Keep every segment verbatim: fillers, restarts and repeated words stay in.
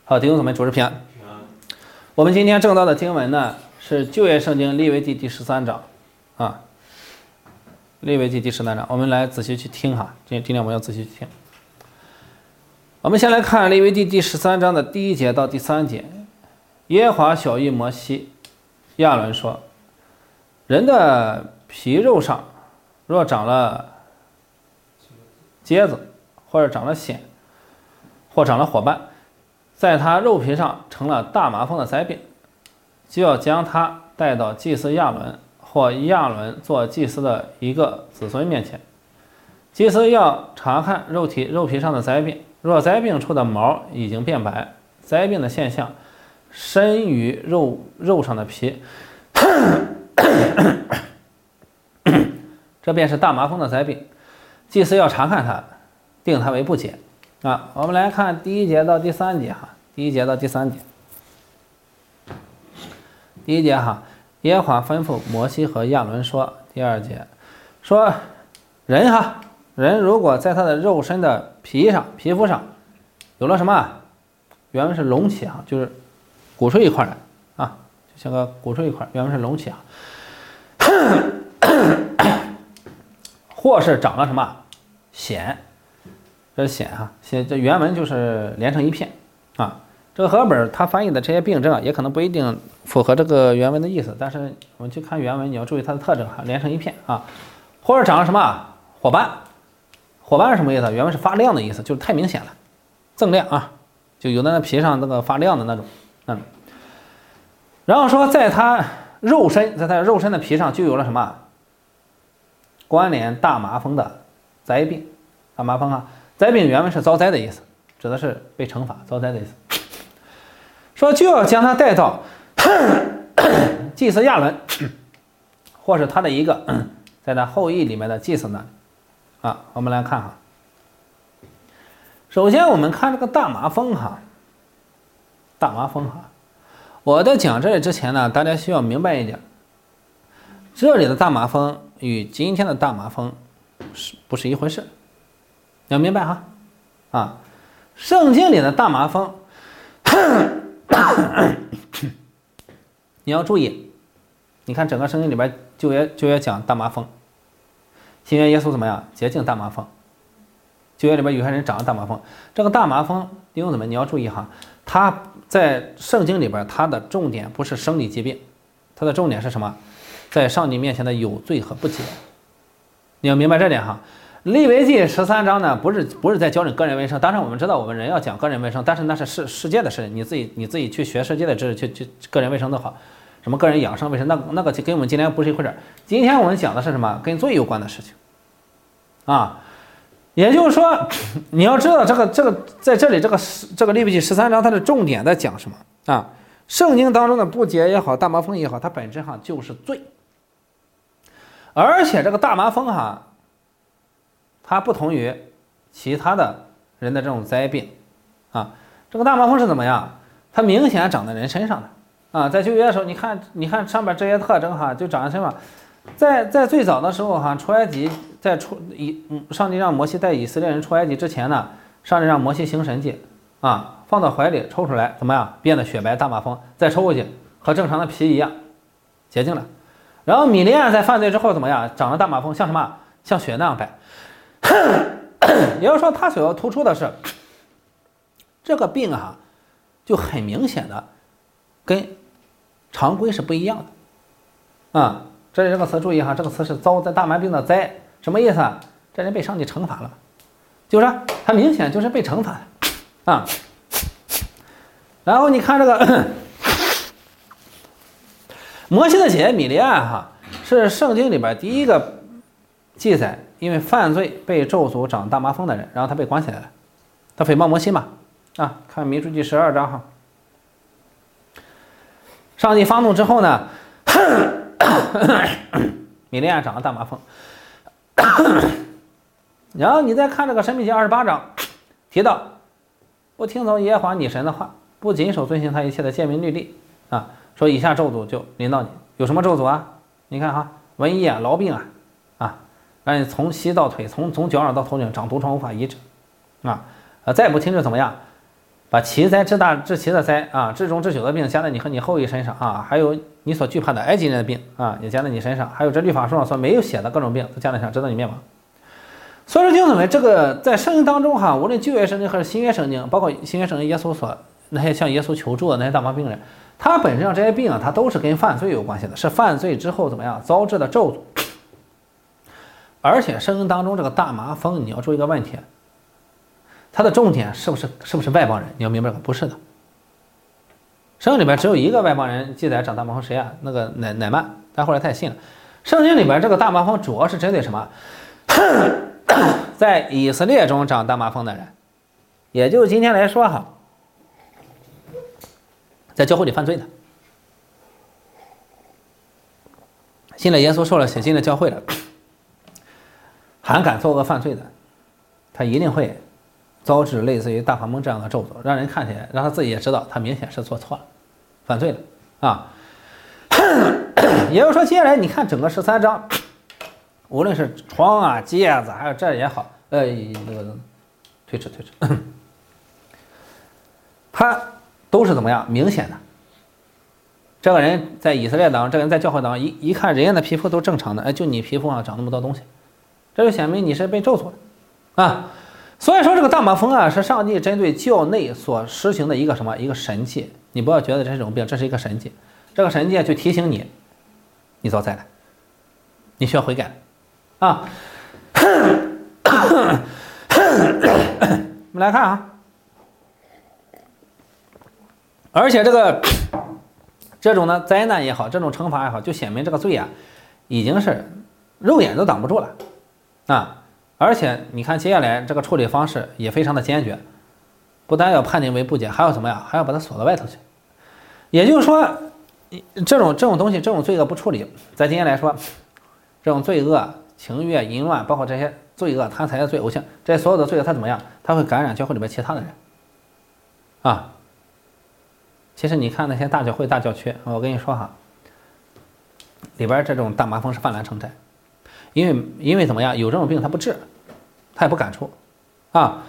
好，弟兄姊妹，主日平安。我们今天正道的经文呢是旧约圣经利未记第十三章啊，利未记第十三章，我们来仔细去听哈，今今天我们要仔细去听。我们先来看利未记第十三章的第一节到第三节。耶和华晓谕摩西、亚伦说：人的皮肉上若长了疖子，或者长了癣，或长了火斑，在他肉皮上成了大麻风的灾病，就要将他带到祭司亚伦或亚伦做祭司的一个子孙面前。祭司要查看肉体肉皮上的灾病，若灾病处的毛已经变白，灾病的现象深于肉肉上的皮，这便是大麻风的灾病。祭司要查看它，定它为不洁啊。我们来看第一节到第三节哈，第一节到第三节。第一节哈，耶和华吩咐摩西和亚伦说，第二节说，人哈，人如果在他的肉身的皮上、皮肤上有了什么？原文是隆起哈，就是鼓出一块来啊，就像个鼓出一块，原文是隆起啊。或是长了什么癣，这是癣哈，癣这原文就是连成一片啊。这个和本他翻译的这些病症啊，也可能不一定符合这个原文的意思，但是我们去看原文，你要注意它的特征哈，连成一片啊。或者长了什么火斑，火斑是什么意思？原文是发亮的意思，就是太明显了，锃亮啊，就有的那皮上那个发亮的那种，嗯。然后说，在他肉身，在他肉身的皮上就有了什么？关联大麻风的灾病，大麻风啊，灾病原文是遭灾的意思，指的是被惩罚、遭灾的意思。说就要将他带到祭司亚伦，或是他的一个在他后裔里面的祭司那里啊。我们来看哈，首先我们看这个大麻风哈，大麻风哈，我在讲这里之前呢，大家需要明白一点，这里的大麻风与今天的大麻风是不是一回事？你要明白哈，啊，圣经里的大麻风，你要注意，你看整个圣经里边就也就也讲大麻风，新约耶稣怎么样？洁净大麻风，旧约里边有些人长了大麻风，这个大麻风弟兄姊妹你要注意哈，它在圣经里边它的重点不是生理疾病，它的重点是什么？在上帝面前的有罪和不洁，你要明白这点哈。利未记十三章呢，不是不是在教你个人卫生，当然我们知道我们人要讲个人卫生，但是那是世世界的事，你自己你自己去学世界的知识，去去个人卫生都好，什么个人养生卫生，那那个跟我们今天不是一回事。今天我们讲的是什么？跟罪有关的事情啊。也就是说，你要知道这个这个在这里这个这个利未记十三章它的重点在讲什么啊？圣经当中的不洁也好，大麻风也好，它本质上就是罪。而且这个大麻风哈，它不同于其他的人的这种灾病啊。这个大麻风是怎么样？它明显长在人身上的啊。在旧约的时候，你看，你看上面这些特征哈，就长在身上。在在最早的时候哈，出埃及，在出以上帝让摩西带以色列人出埃及之前呢，上帝让摩西行神迹啊，放到怀里抽出来，怎么样？变得雪白大麻风，再抽过去，和正常的皮一样，洁净了。然后米利暗在犯罪之后怎么样？长了大麻风，像什么？像雪那样白。也就是说，他所要突出的是，这个病啊，就很明显的跟常规是不一样的啊。这里这个词注意哈，这个词是遭灾大麻病的灾，什么意思啊？这人被上帝惩罚了，就是他明显就是被惩罚的啊。然后你看这个。摩西的姐姐米利暗哈是圣经里边第一个记载，因为犯罪被咒诅长大麻风的人，然后他被关起来了，他诽谤摩西嘛啊，看民数记十二章哈。上帝发怒之后呢，米利暗长了大麻风，然后你再看这个申命记二十八章，提到不听从耶和华你神的话，不谨守遵行他一切的诫命律例啊。说以下咒诅就临到你，有什么咒诅啊？你看哈，瘟疫啊、痨病啊，啊，让你从膝到腿，从从脚掌到头顶长毒疮无法医治，啊，呃，再不听就怎么样？ 把奇灾治大治奇的灾啊，治中治久的病加在你和你后裔身上啊，还有你所惧怕的埃及人的病啊，也加在你身上，还有这律法书上所没有写的各种病都加在你上，直到你灭亡。所以说，弟兄姊妹，这个在圣经当中哈，无论旧约圣经还是新约圣经，包括新约圣经耶稣所那些向耶稣求助的那些大麻病人，他本质上这些病啊，他都是跟犯罪有关系的，是犯罪之后怎么样遭致的咒诅。而且圣经当中这个大麻风，你要注意一个问题，它的重点是不是是不是外邦人？你要明白这个，不是的。圣经里边只有一个外邦人记载长大麻风，谁啊？那个乃乃曼，但后来他也信了。圣经里边这个大麻风主要是针对什么？在以色列中长大麻风的人，也就是今天来说哈，在教会里犯罪的，信了耶稣受了洗进了教会了，还敢做恶犯罪的，他一定会遭致类似于大麻风这样的咒诅，让人看起来，让他自己也知道他明显是做错了，犯罪了啊。也就是说，接下来你看整个十三章，无论是疮啊、疖子，还有这也好，呃，那个推迟推迟，他都是怎么样明显的。这个人在以色列当中，这个人在教会当中，一一看人家的皮肤都正常的，哎，就你皮肤上长那么多东西，这就显明你是被咒诅的啊。所以说，这个大麻风啊，是上帝针对教内所实行的一个什么一个神迹。你不要觉得这是一种病，这是一个神迹。这个神迹就提醒你，你遭灾了，你需要悔改啊。我们来看啊，而且这个这种呢灾难也好，这种惩罚也好，就显明这个罪啊，已经是肉眼都挡不住了啊。而且你看接下来这个处理方式也非常的坚决，不但要判定为不洁，还要怎么样？还要把它锁到外头去。也就是说，这种这种东西，这种罪恶不处理，在今天来说，这种罪恶、情欲、淫乱，包括这些罪恶、贪财的罪、偶像，这些所有的罪恶，它怎么样？它会感染教会里面其他的人啊。其实你看那些大教会、大教区，我跟你说哈，里边这种大麻风是泛滥成灾。因为因为怎么样，有这种病他不治，他也不敢出啊。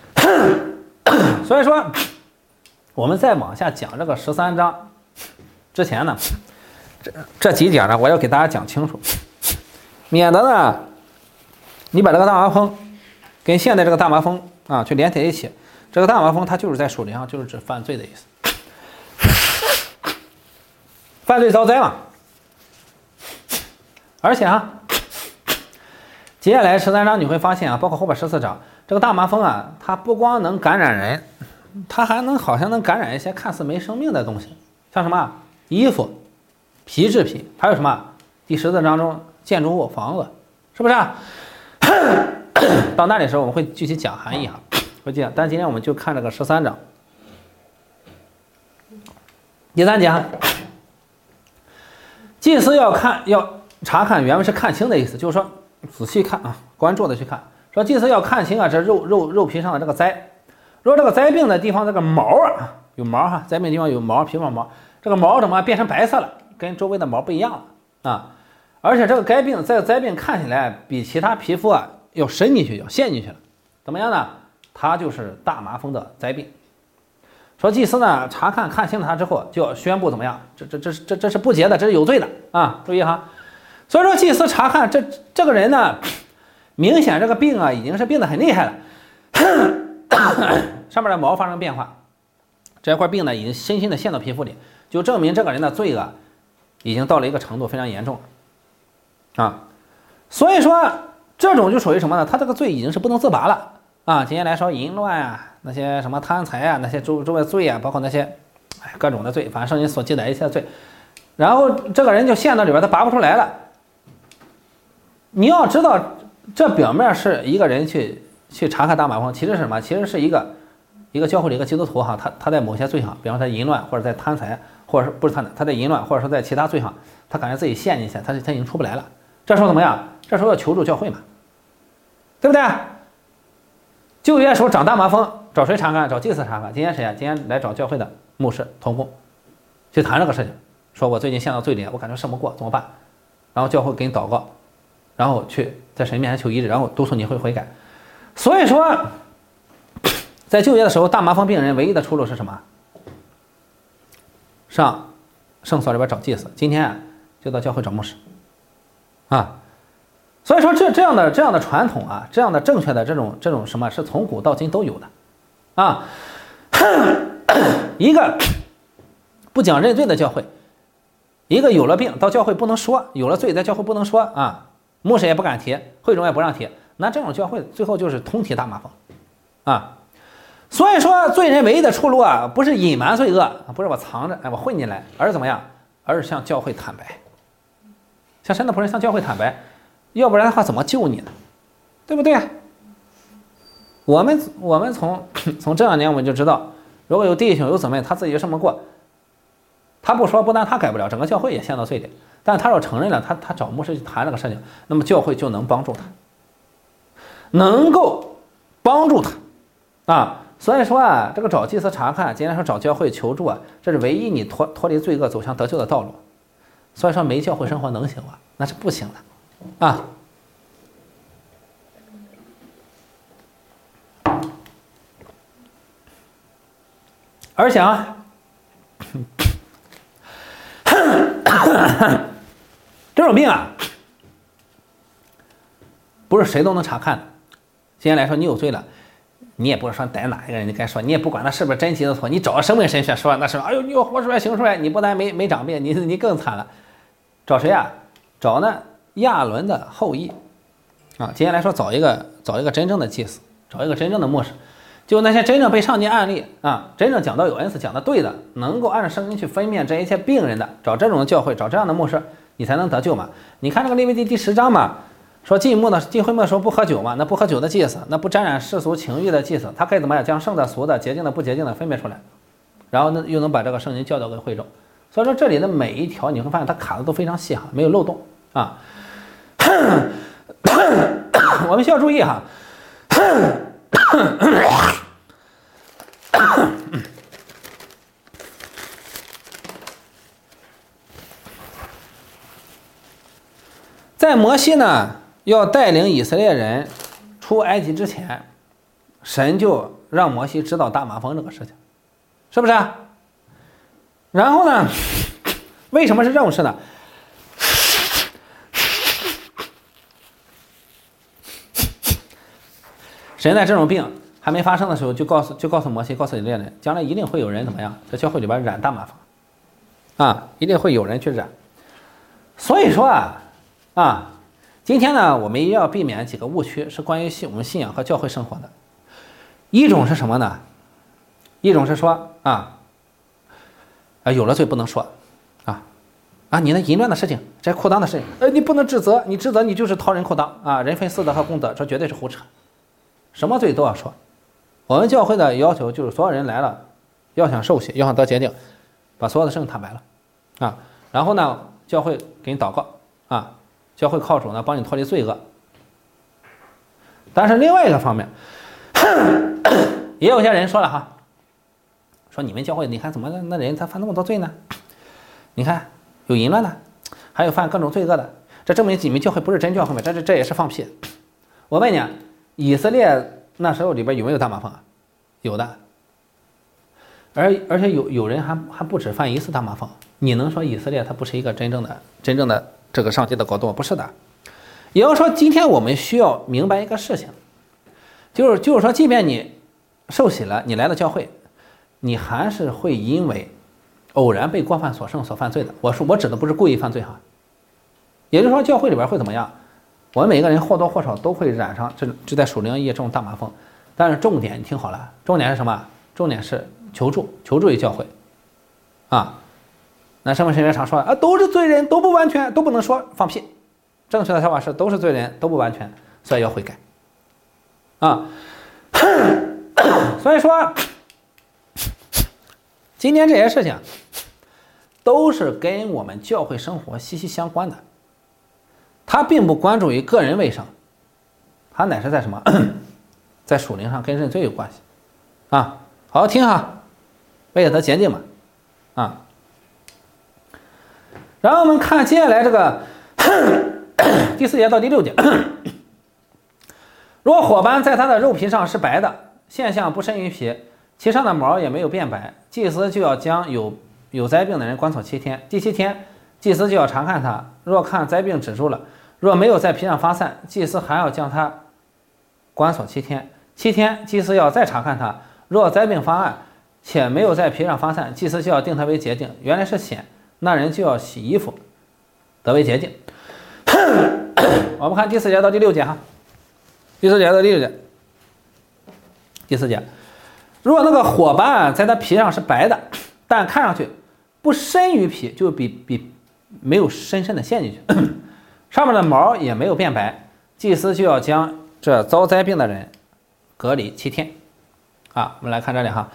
所以说，我们再往下讲这个十三章之前呢，这这几点呢，我要给大家讲清楚，免得呢，你把这个大麻风跟现在这个大麻风啊去连在一起。这个大麻风它就是在属灵上就是指犯罪的意思，犯罪遭灾嘛。而且啊。接下来十三章你会发现啊，包括后边十四章，这个大麻风啊，它不光能感染人，它还能好像能感染一些看似没生命的东西，像什么衣服、皮制品，还有什么第十四章中建筑物、房子，是不是啊？到那里的时候我们会具体讲含义哈，会讲。但今天我们就看这个十三章，第三节哈，祭司要看要查看，原文是看清的意思，就是说。仔细看啊，关注的去看，说祭司要看清啊，这肉肉肉皮上的这个灾，如果这个灾病的地方这个毛啊有毛哈，灾病地方有毛，皮肤上毛，这个毛怎么变成白色了，跟周围的毛不一样了啊，而且这个该病这个灾病看起来比其他皮肤啊要深进去，要陷进去了，怎么样呢？它就是大麻风的灾病。说祭司呢查看看清了它之后，就要宣布怎么样？这这这这这是不洁的，这是有罪的啊！注意哈。所以说，祭司查看这这个人呢，明显这个病啊已经是病得很厉害了，上面的毛发生变化，这块病呢已经深深的陷到皮肤里，就证明这个人的罪恶已经到了一个程度非常严重了啊。所以说，这种就属于什么呢？他这个罪已经是不能自拔了啊。今天来说，淫乱啊，那些什么贪财啊，那些周周围罪啊，包括那些哎各种的罪，反正圣经所记载一切罪，然后这个人就陷到里边，他拔不出来了。你要知道，这表面是一个人去去查看大麻风，其实是什么？其实是一个一个教会的一个基督徒哈，他他在某些罪上，比方说在淫乱或者在贪财，或者是不是贪财，他在淫乱或者说在其他罪上，他感觉自己陷进去，他他已经出不来了。这时候怎么样？这时候要求助教会嘛，对不对？旧约时候长大麻风，找谁查看？找祭司查看。今天谁啊？今天来找教会的牧师同工，去谈这个事情，说我最近陷到罪里，我感觉胜不过，怎么办？然后教会给你祷告。然后去在神面前求医治，然后督促你会悔改。所以说， 在旧约的时候，大麻风病人唯一的出路是什么？上圣所里边找祭司。今天啊，就到教会找牧师啊。所以说这这样的这样的传统啊，这样的正确的这种这种什么，是从古到今都有的啊。一个不讲认罪的教会，一个有了病到教会不能说，有了罪在教会不能说啊，牧师也不敢提，会众也不让提，那这种教会最后就是通体大麻风啊。所以说罪人唯一的出路啊，不是隐瞒罪恶，不是我藏着，哎，我混进来，而是怎么样？而是向教会坦白，向神的仆人向教会坦白，要不然的话怎么救你呢？对不对？我们我们从从这两年我们就知道，如果有弟兄有姊妹他自己这么过，他不说，不但他改不了，整个教会也陷到罪里。但他要承认了，他他找牧师去谈这个事情，那么教会就能帮助他，能够帮助他啊。所以说啊，这个找祭司查看，今天说找教会求助啊，这是唯一你脱脱离罪恶走向得救的道路。所以说没教会生活能行吗？那是不行的啊。而且啊，这种病啊，不是谁都能查看的。今天来说，你有罪了。你也不是说逮哪一个人，你该说，你也不管他是不是真急的错，你找生命神学说，那是哎呦，你又活出来行出来，你不但没没长病，你你更惨了。找谁啊？找那亚伦的后裔啊！今天来说，找一个找一个真正的祭司，找一个真正的牧师，就那些真正被上帝案例啊，真正讲到有恩赐讲的对的，能够按照圣经去分辨这一切病人的，找这种的教会，找这样的牧师，你才能得救嘛。你看这个利未记第十章嘛。说进墓的进会幕的时候不喝酒嘛？那不喝酒的祭司，那不沾染世俗情欲的祭司，他可以怎么样将圣的、俗的、洁净的、不洁净的分别出来，然后呢又能把这个圣经教导给会众。所以说这里的每一条你会发现它卡的都非常细哈，没有漏洞啊。我们需要注意哈。在摩西呢要带领以色列人出埃及之前，神就让摩西知道大麻风这个事情，是不是？然后呢，为什么是这种事呢？神在这种病还没发生的时候，就告诉就告诉摩西，告诉以色列人，将来一定会有人怎么样，在教会里边染大麻风，啊，一定会有人去染。所以说啊，啊。今天呢，我们也要避免几个误区，是关于信我们信仰和教会生活的。一种是什么呢？一种是说啊，啊有了罪不能说，啊啊你那淫乱的事情，这裤裆的事情，呃你不能指责，你指责你就是掏人裤裆啊，人分私德和公德，这绝对是胡扯，什么罪都要说。我们教会的要求就是所有人来了，要想受洗，要想得洁净，把所有的事情坦白了，啊，然后呢，教会给你祷告啊。教会靠主呢，帮你脱离罪恶。但是另外一个方面，也有些人说了哈，说你们教会，你看怎么那人他犯那么多罪呢？你看有淫乱的，还有犯各种罪恶的，这证明你们教会不是真教会吗？这这这也是放屁。我问你，以色列那时候里边有没有大麻风啊？有的。而而且有有人还还不止犯一次大麻风，你能说以色列它不是一个真正的真正的？这个上帝的国度不是的，也就是说，今天我们需要明白一个事情，就是就是说，即便你受洗了，你来到教会，你还是会因为偶然被过犯所胜所犯罪的。我说我指的不是故意犯罪哈，也就是说，教会里边会怎么样？我们每个人或多或少都会染上这这在属灵意义这种大麻风，但是重点你听好了，重点是什么？重点是求助，求助于教会，啊。那生命神学常说啊，都是罪人，都不完全，都不能说，放屁。正确的想法是都是罪人，都不完全，所以要悔改啊。所以说，今天这些事情都是跟我们教会生活息息相关的。他并不关注于个人卫生，他乃是在什么，在属灵上跟认罪有关系啊。好好听哈，为了得洁净嘛，啊。然后我们看接下来这个第四节到第六节，如果火斑在他的肉皮上是白的， 现象不深于皮，其上的毛也没有变白，祭司就要将有有灾病的人关锁七天。第七天，祭司就要查看他，若看灾病止住了，若没有在皮上发散，祭司还要将他关锁七天。七天，祭司要再查看他，若灾病发暗且没有在皮上发散，祭司就要定他为洁净。原来是血，那人就要洗衣服，得为洁净。我们看第四节到第六节哈，第四节到第六节。第四节，如果那个火斑在它皮上是白的，但看上去不深于皮，就比比没有深深的陷进去，上面的毛也没有变白，祭司就要将这遭灾病的人隔离七天。啊，我们来看这里哈，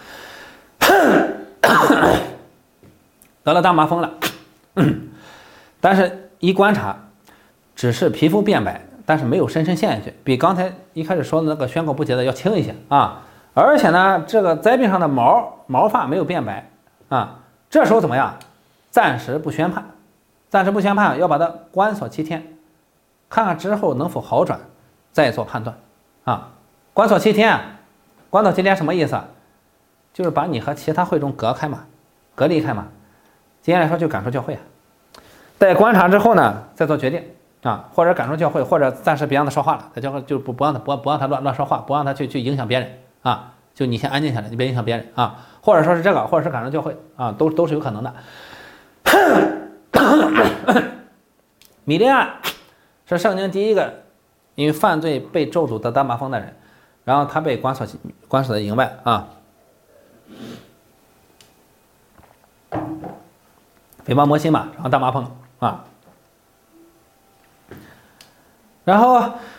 得了大麻风了，但是一观察，只是皮肤变白，但是没有深深陷进去，比刚才一开始说的那个宣告不洁的要轻一些啊。而且呢，这个灾病上的毛毛发没有变白啊。这时候怎么样？暂时不宣判，暂时不宣判，要把它关锁七天，看看之后能否好转，再做判断啊。关锁七天，关锁七天什么意思？就是把你和其他会众隔开嘛，隔离开嘛。今天来说就赶出教会，在观察之后呢，再做决定。啊，或者赶出教会，或者暂时别让他说话了，在教会就不不让他不不让他乱乱说话，不让他去去影响别人啊，就你先安静下来，你别影响别人啊，或者说是这个，或者是赶出教会啊，都都是有可能的。米利暗是圣经第一个因为犯罪被咒诅得大麻风的人，然后他被关锁关锁在营外啊，诽谤摩西嘛，然后大麻风啊。然后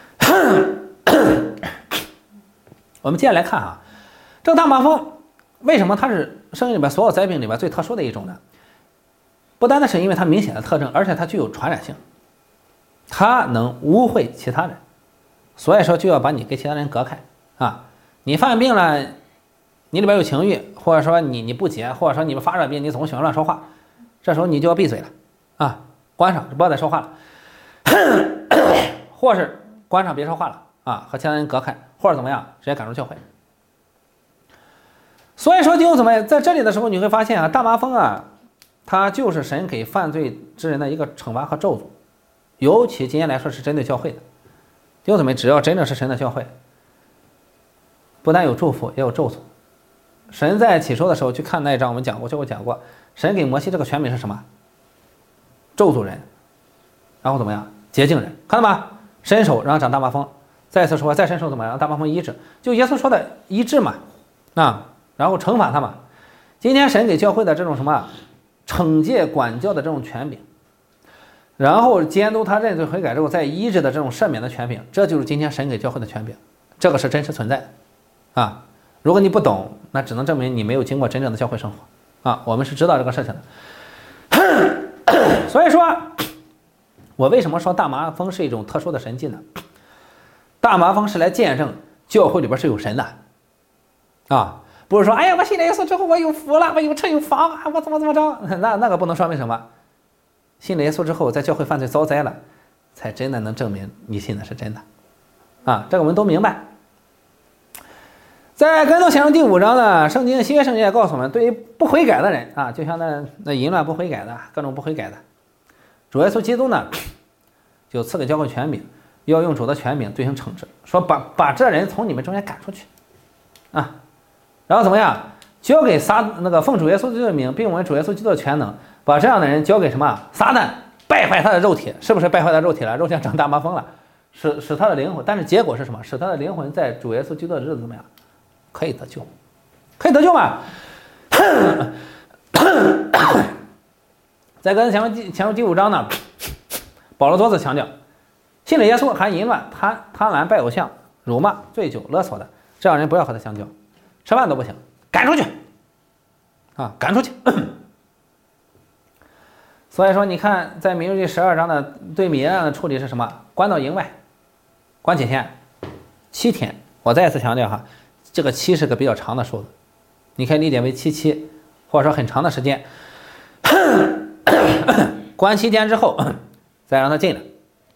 我们接下来看啊，这个大麻风为什么它是圣经里边所有灾病里边最特殊的一种呢？不单单是因为它明显的特征，而且它具有传染性，它能污秽其他人，所以说就要把你跟其他人隔开啊。你犯病了，你里边有情欲，或者说你你不洁，或者说你们发热病，你总喜欢乱说话，这时候你就要闭嘴了啊，关上，不要再说话了。或是关上别说话了啊，和其他人隔开，或者怎么样，直接赶出教会。所以说就怎么样，在这里的时候你会发现啊，大麻风啊，它就是神给犯罪之人的一个惩罚和咒诅，尤其今天来说是针对教会的。就怎么只要真正是神的教会，不但有祝福，也有咒诅。神在起初的时候去看那一章，我们讲过，就我讲过，神给摩西这个权柄是什么？咒诅人，然后怎么样？洁净人，看到吗？伸手让长大麻风，再次说再伸手怎么样让大麻风医治？就耶稣说的医治嘛，啊，然后惩罚他嘛。今天神给教会的这种什么惩戒管教的这种权柄，然后监督他认罪悔改之后再医治的这种赦免的权柄，这就是今天神给教会的权柄，这个是真实存在的啊。如果你不懂，那只能证明你没有经过真正的教会生活啊。我们是知道这个事情的，所以说。我为什么说大麻风是一种特殊的神迹呢？大麻风是来见证教会里边是有神的啊，不是说哎呀我信了耶稣之后我有福了，我有车有房啊，我怎么怎么着，那那个不能说明什么。信了耶稣之后在教会犯罪遭灾了，才真的能证明你信的是真的啊，这个我们都明白。在跟头前书第五章呢，圣经新约圣经也告诉我们，对于不悔改的人啊，就像那那淫乱不悔改的，各种不悔改的，主耶稣基督呢，就赐给教会权柄，要用主的权柄进行惩治，说把把这人从你们中间赶出去，啊，然后怎么样？交给撒那个奉主耶稣基督的名，并我们主耶稣基督的全能，把这样的人交给什么？撒旦，败坏他的肉体，是不是败坏他的肉体了？肉体长大麻风了，使使他的灵魂，但是结果是什么？使他的灵魂在主耶稣基督的日子怎么样？可以得救，可以得救吗？在跟前书前书第五章呢，保罗多次强调，信了耶稣还淫乱、贪贪婪、拜偶像、辱骂、醉酒、勒索的，这样人不要和他相交，吃饭都不行，赶出去，啊，赶出去。所以说，你看，在民数记十二章的对米案的处理是什么？关到营外，关几天？七天。我再一次强调哈，这个七是个比较长的数字，你可以理解为七七，或者说很长的时间。关七天之后，再让他进来。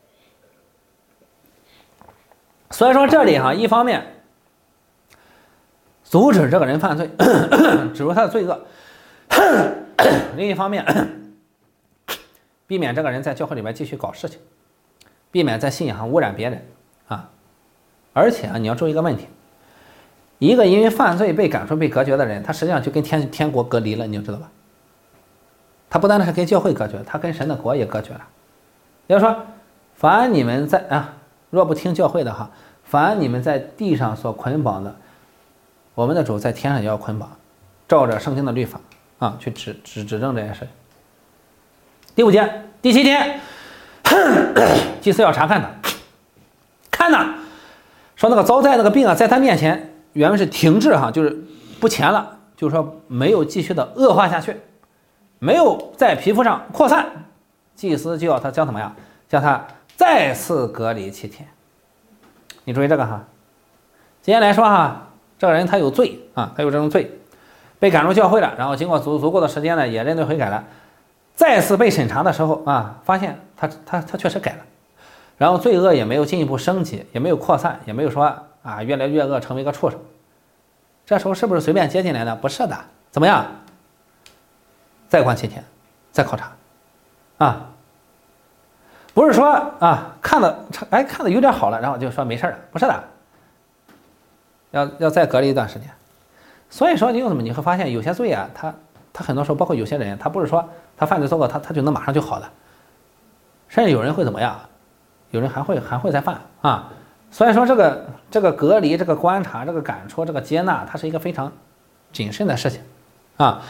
所以说这里哈，一方面阻止这个人犯罪，指出他的罪恶。另一方面，避免这个人在教会里边继续搞事情，避免在信仰上污染别人啊。而且啊，你要注意一个问题，一个因为犯罪被赶出、被隔绝的人，他实际上就跟天天国隔离了，你就知道吧？他不单单是跟教会隔绝，他跟神的国也隔绝了。也就是说，凡你们在啊，若不听教会的哈，凡你们在地上所捆绑的，我们的主在天上也要捆绑，照着圣经的律法啊去指指指正这件事。第五节，第七天，祭司要查看他，看呐，说那个遭灾那个病啊，在他面前原本是停滞哈，就是不前了，就是说没有继续的恶化下去，没有在皮肤上扩散，祭司就要他将怎么样，叫他再次隔离七天。你注意这个哈，今天来说哈，这个人他有罪啊，他有这种罪，被赶出教会了，然后经过足足够的时间呢，也认罪悔改了。再次被审查的时候啊，发现他他他确实改了，然后罪恶也没有进一步升级，也没有扩散，也没有说啊越来越恶成为一个畜生。这时候是不是随便接进来的？不是的，怎么样？再关七天，再考察，啊，不是说啊看的哎看的有点好了，然后就说没事了，不是的，要要再隔离一段时间。所以说你怎么你会发现有些罪啊，他他很多时候包括有些人，他不是说他犯罪做过他他就能马上就好的，甚至有人会怎么样？有人还会还会再犯啊。所以说这个这个隔离、这个观察、这个感出、这个接纳，它是一个非常谨慎的事情啊。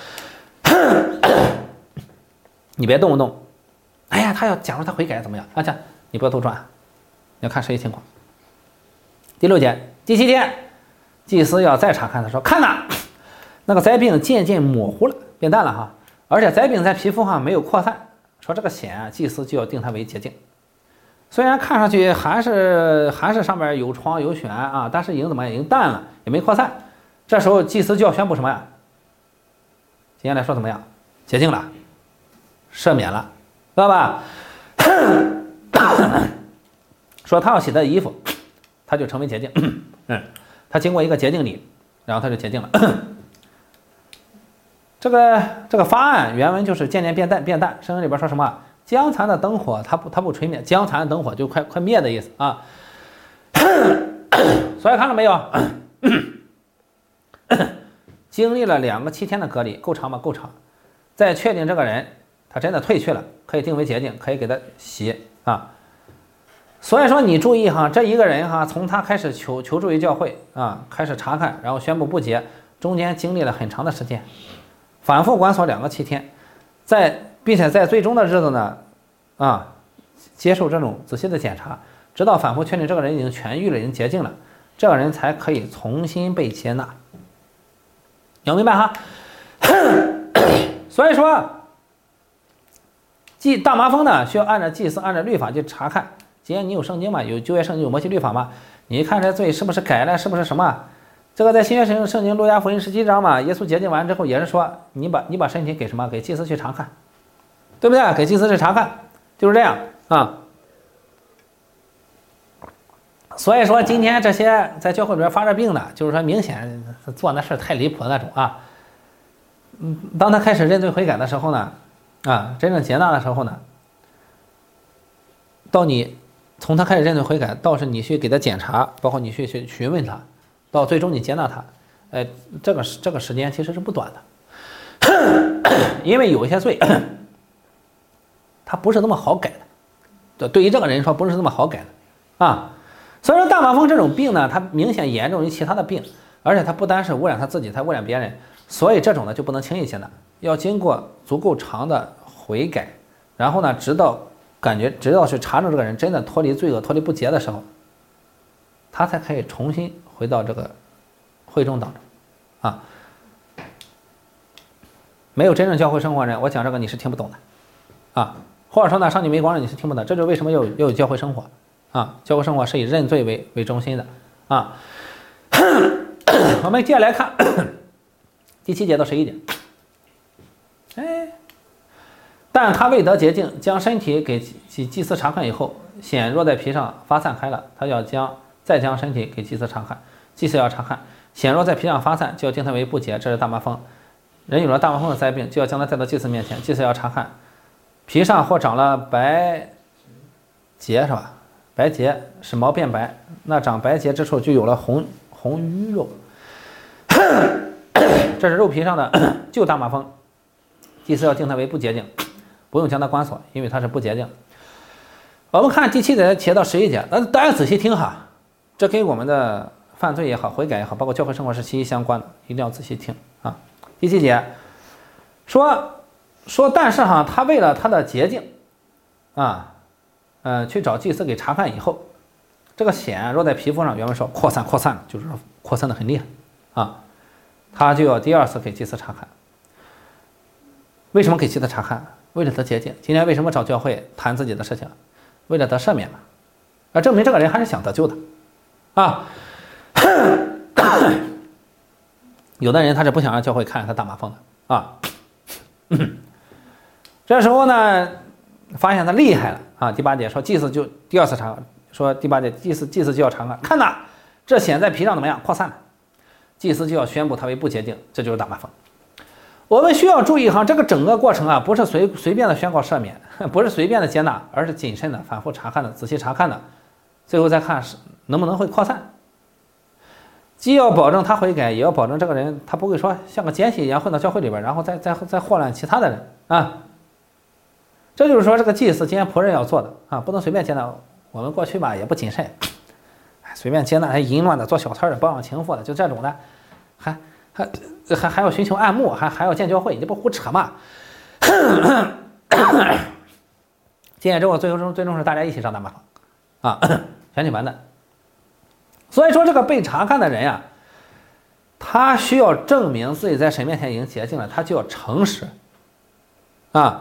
你别动不动，哎呀，他要假如他悔改怎么样？啊，这你不要杜撰，你要看实际情况。第六节，第七天，祭司要再查看，他说看呐，那个灾病渐渐模糊了，变淡了哈，而且灾病在皮肤上没有扩散，说这个显啊，祭司就要定它为洁净。虽然看上去还是还是上面有疮有癣啊，但是已经怎么样？已经淡了，也没扩散。这时候祭司就要宣布什么呀？今天来说怎么样？洁净了，赦免了，知道吧？说他要洗的衣服，他就成为洁净。嗯，他经过一个洁净礼，然后他就洁净了。这个这个发案原文就是渐渐变淡变淡。圣经里边说什么？将残的灯火，它不它不吹灭，将残的灯火就快快灭的意思啊。所以看到没有？经历了两个七天的隔离，够长吗？够长。再确定这个人他真的退去了，可以定为洁净，可以给他洗啊。所以说你注意哈，这一个人哈，从他开始求求助于教会啊，开始查看，然后宣布不洁，中间经历了很长的时间，反复关锁两个七天，在并且在最终的日子呢，啊，接受这种仔细的检查，直到反复确定这个人已经痊愈了，已经洁净了，这个人才可以重新被接纳。你要明白哈。所以说，祭大麻风呢，需要按照祭司按照律法去查看。既然你有圣经嘛，有旧约圣经有摩西律法嘛，你看这罪是不是改了，是不是什么？这个在新约圣经圣经路加福音十七章嘛，耶稣洁净完之后也是说，你把你把身体给什么？给祭司去查看，对不对？给祭司去查看，就是这样啊。所以说今天这些在教会里边发着病的，就是说明显做那事太离谱的那种啊。嗯，当他开始认罪悔改的时候呢，啊，真正接纳的时候呢，到你从他开始认罪悔改，到是你去给他检查，包括你去去询问他，到最终你接纳他，哎，这个这个时间其实是不短的，因为有一些罪，他不是那么好改的，对于这个人说不是那么好改的啊。所以说大麻风这种病呢，它明显严重于其他的病，而且它不单是污染他自己，它污染别人，所以这种呢就不能轻易接纳，要经过足够长的悔改，然后呢，直到感觉直到去查证这个人真的脱离罪恶、脱离不洁的时候，他才可以重新回到这个会众当中啊。没有真正教会生活人，我讲这个你是听不懂的啊，或者说呢，上帝没光人你是听不懂，这就是为什么要有要有教会生活啊。教会生活是以认罪为为中心的啊。我们接下来看第七节到十一节，哎，但他未得洁净，将身体给祭祭司查看以后，癣若在皮上发散开了，他要将再将身体给祭司查看，祭司要查看， 癣若在皮上发散，就要定它为不洁，这是大麻风。人有了大麻风的灾病，就要将它带到祭司面前，祭司要查看，皮上或长了白结是吧？白结使毛变白，那长白结之处就有了红红瘀肉，这是肉皮上的旧大麻风，祭司要定它为不洁净，不用将它关锁，因为它是不洁净。我们看第七节写到十一节，那大家仔细听哈，这跟我们的犯罪也好、悔改也好，包括教会生活是息息相关的，一定要仔细听啊。第七节说说，但是哈，他为了他的洁净啊，呃，去找祭司给查看以后，这个癣若在皮肤上，原文说扩散扩散了，就是扩散的很厉害啊，他就要第二次给祭司查看。为什么给祭司查看？为了得洁净。今天为什么找教会谈自己的事情？为了得赦免嘛，啊，证明这个人还是想得救的啊。有的人他是不想让教会看他大麻风的啊。这时候呢，发现他厉害了啊。第八节说，祭司就第二次查看，说第八节祭司祭司就要查看，看呐，这癣在皮上怎么样扩散了，祭司就要宣布他为不洁净，这就是大麻风。我们需要注意哈，这个整个过程啊，不是随随便的宣告赦免，不是随便的接纳，而是谨慎的、反复查看的、仔细查看的，最后再看是能不能会扩散。既要保证他悔改，也要保证这个人他不会说像个奸细一样混到教会里边，然后再再再祸乱其他的人啊。这就是说，这个祭司今天仆人要做的啊，不能随便接纳。我们过去吧也不谨慎，随便接纳还淫乱的、做小三的、包养情妇的，就这种的，还还还还要寻求暗牧，还还要建教会，你这不胡扯吗？今天之后最终最终是大家一起上大麻风啊，全体完蛋。所以说，这个被查看的人呀、啊，他需要证明自己在神面前已经洁净了，他就要诚实啊。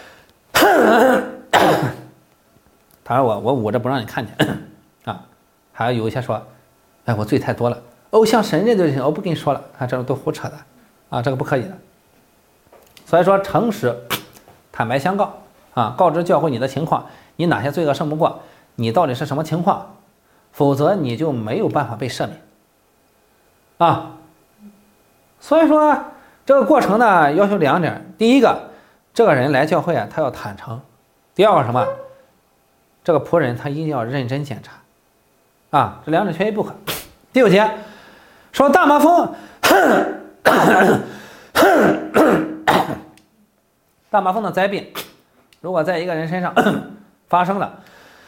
他说我我捂着不让你看见啊，还有一些说，哎，我罪太多了，哦，像神这就行，我不跟你说了，啊，这种都胡扯的啊，这个不可以的。所以说，诚实坦白相告啊，告知教会你的情况，你哪些罪恶胜不过，你到底是什么情况，否则你就没有办法被赦免啊。所以说这个过程呢，要求两点：第一个，这个人来教会啊，他要坦诚；第二个什么？这个仆人他一定要认真检查啊，这两者缺一不可。第九节说大麻风，大麻风的灾病，如果在一个人身上发生了，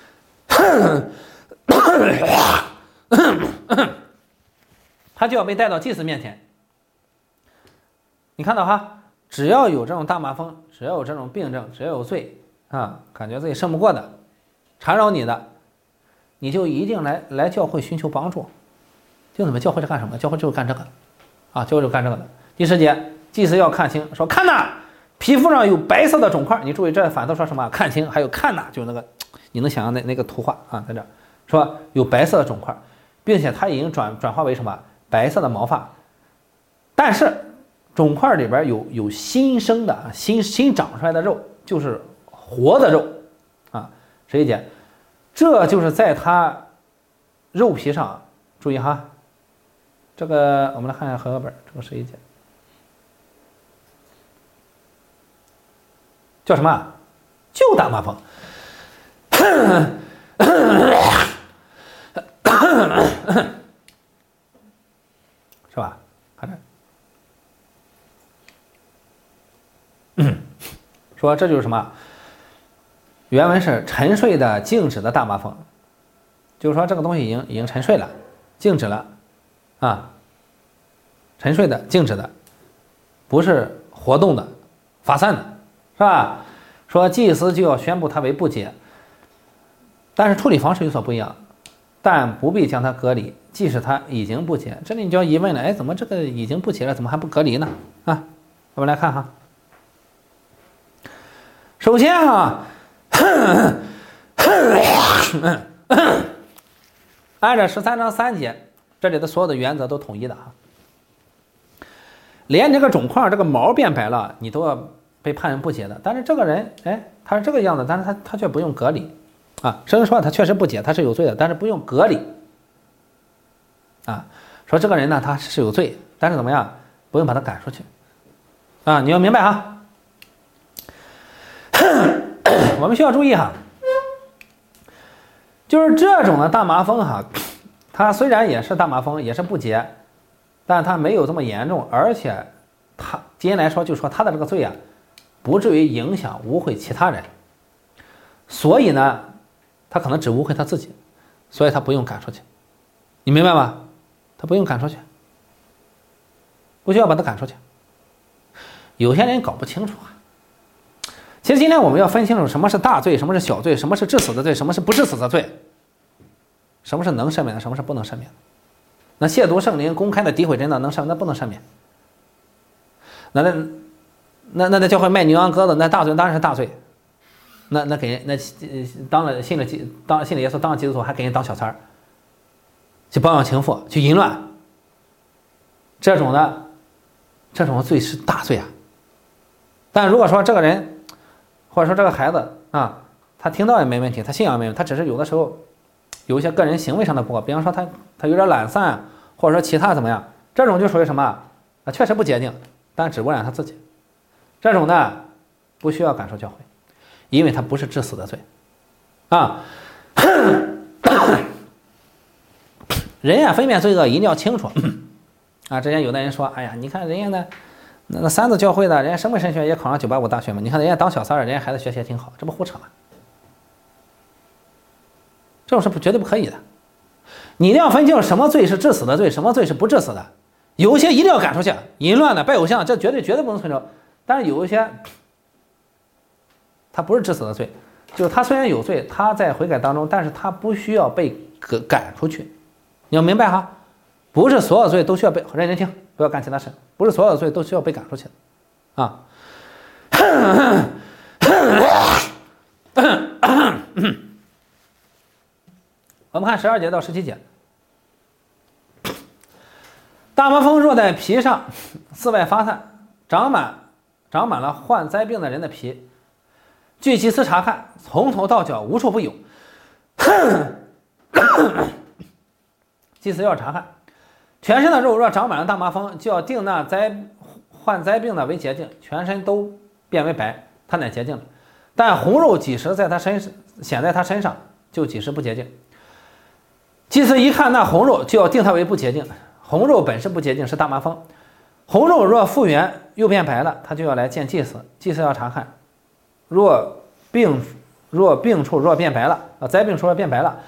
他就要被带到祭司面前。你看到哈，只要有这种大麻风，只要有这种病症，只要有罪啊，感觉自己胜不过的，缠绕你的，你就一定来来教会寻求帮助。弟兄们，教会是干什么？教会就是干这个啊，教会就是干这个的。第十节，祭司要看清，说看呐，皮肤上有白色的肿块。你注意，这反头说什么？看清，还有看呐，就是那个你能想象那那个图画啊，在这儿说有白色的肿块，并且它已经转转化为什么白色的毛发，但是肿块里边有有新生的新新长出来的肉，就是活的肉啊。十一节，这就是在它肉皮上，注意哈，这个我们来看一下和合本，这个十一节叫什么？旧大麻风。是吧？看着，嗯，说这就是什么？原文是沉睡的、静止的大麻风，就是说这个东西已经已经沉睡了、静止了，啊，沉睡的、静止的，不是活动的、发散的，是吧？说祭司就要宣布它为不洁，但是处理方式有所不一样，但不必将它隔离。即使它已经不洁，这里你就要疑问了，哎，怎么这个已经不洁了，怎么还不隔离呢？啊，我们来看哈。首先哈，按照十三章三节，这里的所有的原则都统一的哈。连这个肿块、这个毛变白了，你都要被判成不洁的。但是这个人，哎，他是这个样子，但是他他却不用隔离啊。圣经说他确实不洁，他是有罪的，但是不用隔离。啊， 说这个人呢他是有罪，但是怎么样，不用把他赶出去啊，你要明白哈。我们需要注意哈，就是这种的大麻风哈，它虽然也是大麻风，也是不洁，但它没有这么严重，而且它今天来说就说他的这个罪啊，不至于影响污秽其他人，所以呢，他可能只污秽他自己，所以他不用赶出去，你明白吗？他不用赶出去，不需要把他赶出去。有些人搞不清楚啊。其实今天我们要分清楚什么是大罪，什么是小罪，什么是致死的罪，什么是不致死的罪，什么是能赦免的，什么是不能赦免的。那亵渎圣灵、公开的诋毁真的能赦，那不能赦免。那那那那在教会卖牛羊鸽子，那大罪当然是大罪。那那给人那当了信了当了信了耶稣，当了基督徒，还给人当小三儿，去包养情妇，去淫乱，这种的这种罪是大罪啊。但如果说这个人或者说这个孩子啊，他听到也没问题，他信仰也没问题，他只是有的时候有一些个人行为上的不好，比方说他他有点懒散，或者说其他怎么样，这种就属于什么啊？确实不洁净，但只污染他自己。这种呢不需要赶出教会，因为他不是致死的罪啊。人呀分辨罪恶一定要清楚啊。之前有的人说，哎呀，你看人家那那那三自教会的人家什么神学也考上九八五大学嘛，你看人家当小三儿，人家孩子学习也挺好，这不胡扯吗？这种是不绝对不可以的。你一定要分清什么罪是致死的罪，什么罪是不致死的。有一些一定要赶出去，淫乱的、拜偶像，这绝对绝对不能存着。但是有一些他不是致死的罪，就是他虽然有罪，他在悔改当中，但是他不需要被赶出去。你要明白哈，不是所有罪都需要被，认真听，不要干其他事，不是所有的罪都需要被赶出去的啊。我们看十二节到十七节，大麻风若在皮上四外发散，长满长满了患灾病的人的皮，据祭司查看，从头到脚无处不有。祭司要查看全身的肉，若长满了大麻风，就要定那灾患灾病的为洁净，全身都变为白，他乃洁净了。但红肉几时在他身上显在他身上，就几时不洁净。祭司一看那红肉，就要定他为不洁净。红肉本是不洁净，是大麻风。红肉若复原又变白了，他就要来见祭司，祭司要查看，若病若病处若变白了啊，灾病处若变白了，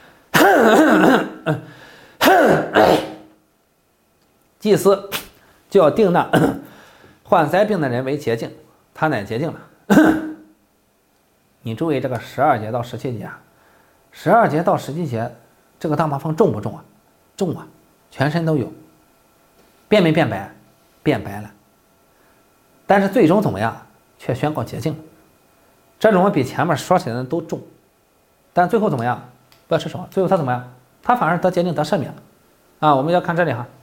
祭司就要定那患灾病的人为洁净，他乃洁净了。你注意这个十二节到十七节啊，十二节到十七节，这个大麻风重不重啊？重啊，全身都有。变没变白？变白了。但是最终怎么样？却宣告洁净了。这种比前面说起来的都重，但最后怎么样？不要吃手，最后他怎么样？他反而得洁净得赦免了啊！我们要看这里哈。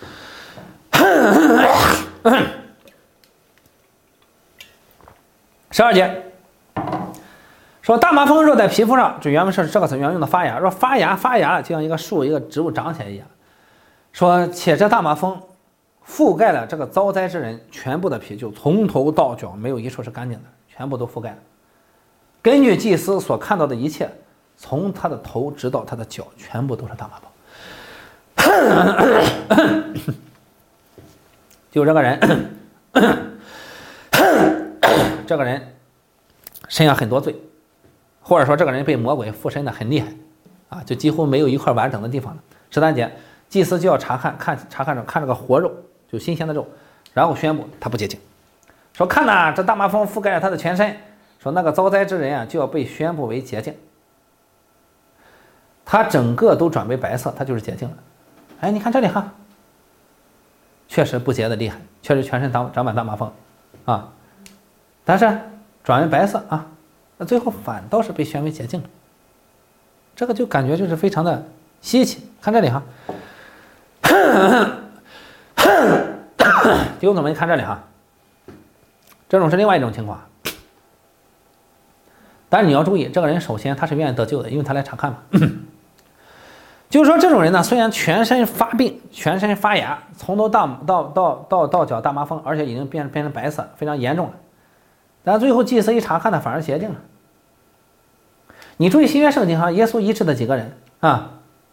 十二节说，大麻风若在皮肤上，这原文是这个词原用的发芽，若发芽发芽就像一个树一个植物长起来一样。说且这大麻风覆盖了这个遭灾之人全部的皮，就从头到脚没有一处是干净的，全部都覆盖了。根据祭司所看到的一切，从他的头直到他的脚，全部都是大麻风。就这个人，这个人身上很多罪，或者说这个人被魔鬼附身的很厉害啊，就几乎没有一块完整的地方了。十三节，祭司就要查看看查看着看这个活肉，就新鲜的肉，然后宣布他不洁净。说看呐，这大麻风覆盖了他的全身，说那个遭灾之人啊，就要被宣布为洁净，他整个都转为白色，他就是洁净了。哎，你看这里哈，确实不洁的厉害，确实全身长长满大麻风啊，但是转为白色啊，那最后反倒是被宣为洁净了，这个就感觉就是非常的稀奇。看这里哈，就怎么看这里哈，这种是另外一种情况。但是你要注意，这个人首先他是愿意得救的，因为他来查看嘛。 就是说这种人呢，虽然全身发病、全身发芽，从头到到到到到脚大麻风，而且已经变变成白色，非常严重了，但最后祭司一查看呢，反而洁净了。你注意新约圣经上耶稣医治的几个人啊，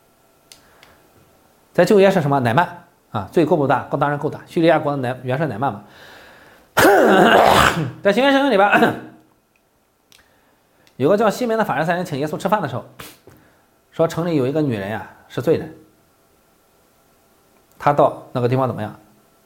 在旧约是什么？乃曼啊，罪够不大？够当然够大。叙利亚国的乃元帅乃曼嘛。在新约圣经里边，有个叫西门的法利赛人请耶稣吃饭的时候，说城里有一个女人呀、啊、是罪人，她到那个地方怎么样？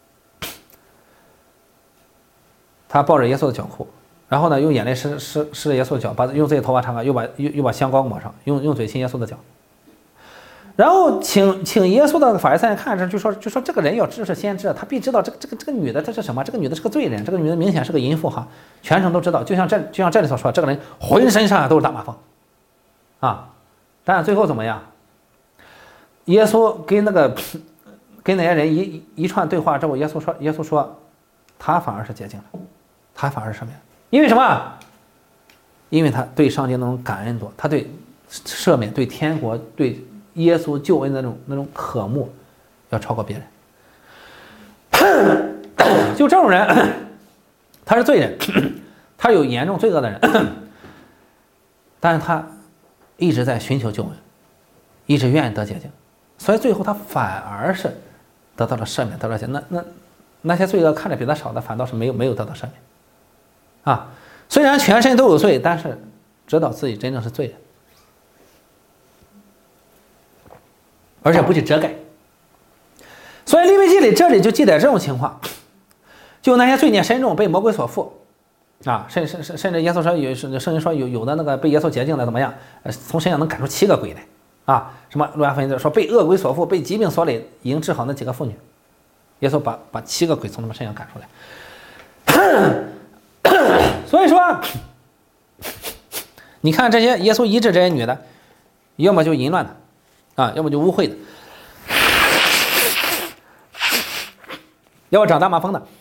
她抱着耶稣的脚裤，然后呢用眼泪湿湿湿了耶稣的脚，把用自己的头发擦干，又把又又把香膏抹上，用用嘴亲耶稣的脚。然后请请耶稣的法利赛人看着就说就说这个人要知是先知，他必知道这个这个这个女的这是什么？这个女的是个罪人，这个女的明显是个淫妇哈，全城都知道。就像这就像这里所说，这个人浑身上下都是大麻风，啊，但是最后怎么样？耶稣跟那个跟那些人一一串对话之后，耶稣说耶稣说，他反而是洁净了，他反而是赦免，因为什么？因为他对上帝那种感恩多，他对赦免、对天国、对耶稣救恩的那种那种渴慕，要超过别人。就这种人，他是罪人，他有严重罪恶的人，但是他一直在寻求救恩，一直愿意得洁净，所以最后他反而是得到了赦免，得到了洁净。那那那些罪恶看着比他少的，反倒是没有没有得到赦免。啊，虽然全身都有罪，但是知道自己真正是罪人。而且不去遮盖，所以利未记里这里就记载这种情况，就那些罪孽深重被魔鬼所缚啊，甚甚甚甚至耶稣说有圣经说有有的那个被耶稣洁净的怎么样，从身上能赶出七个鬼来啊，什么路加福音说被恶鬼所缚，被疾病所累，已经治好那几个妇女，耶稣把把七个鬼从他们身上赶出来。所以说，你看这些耶稣医治这些女的，要么就淫乱的。啊，要么就污秽的，要么长大麻风的，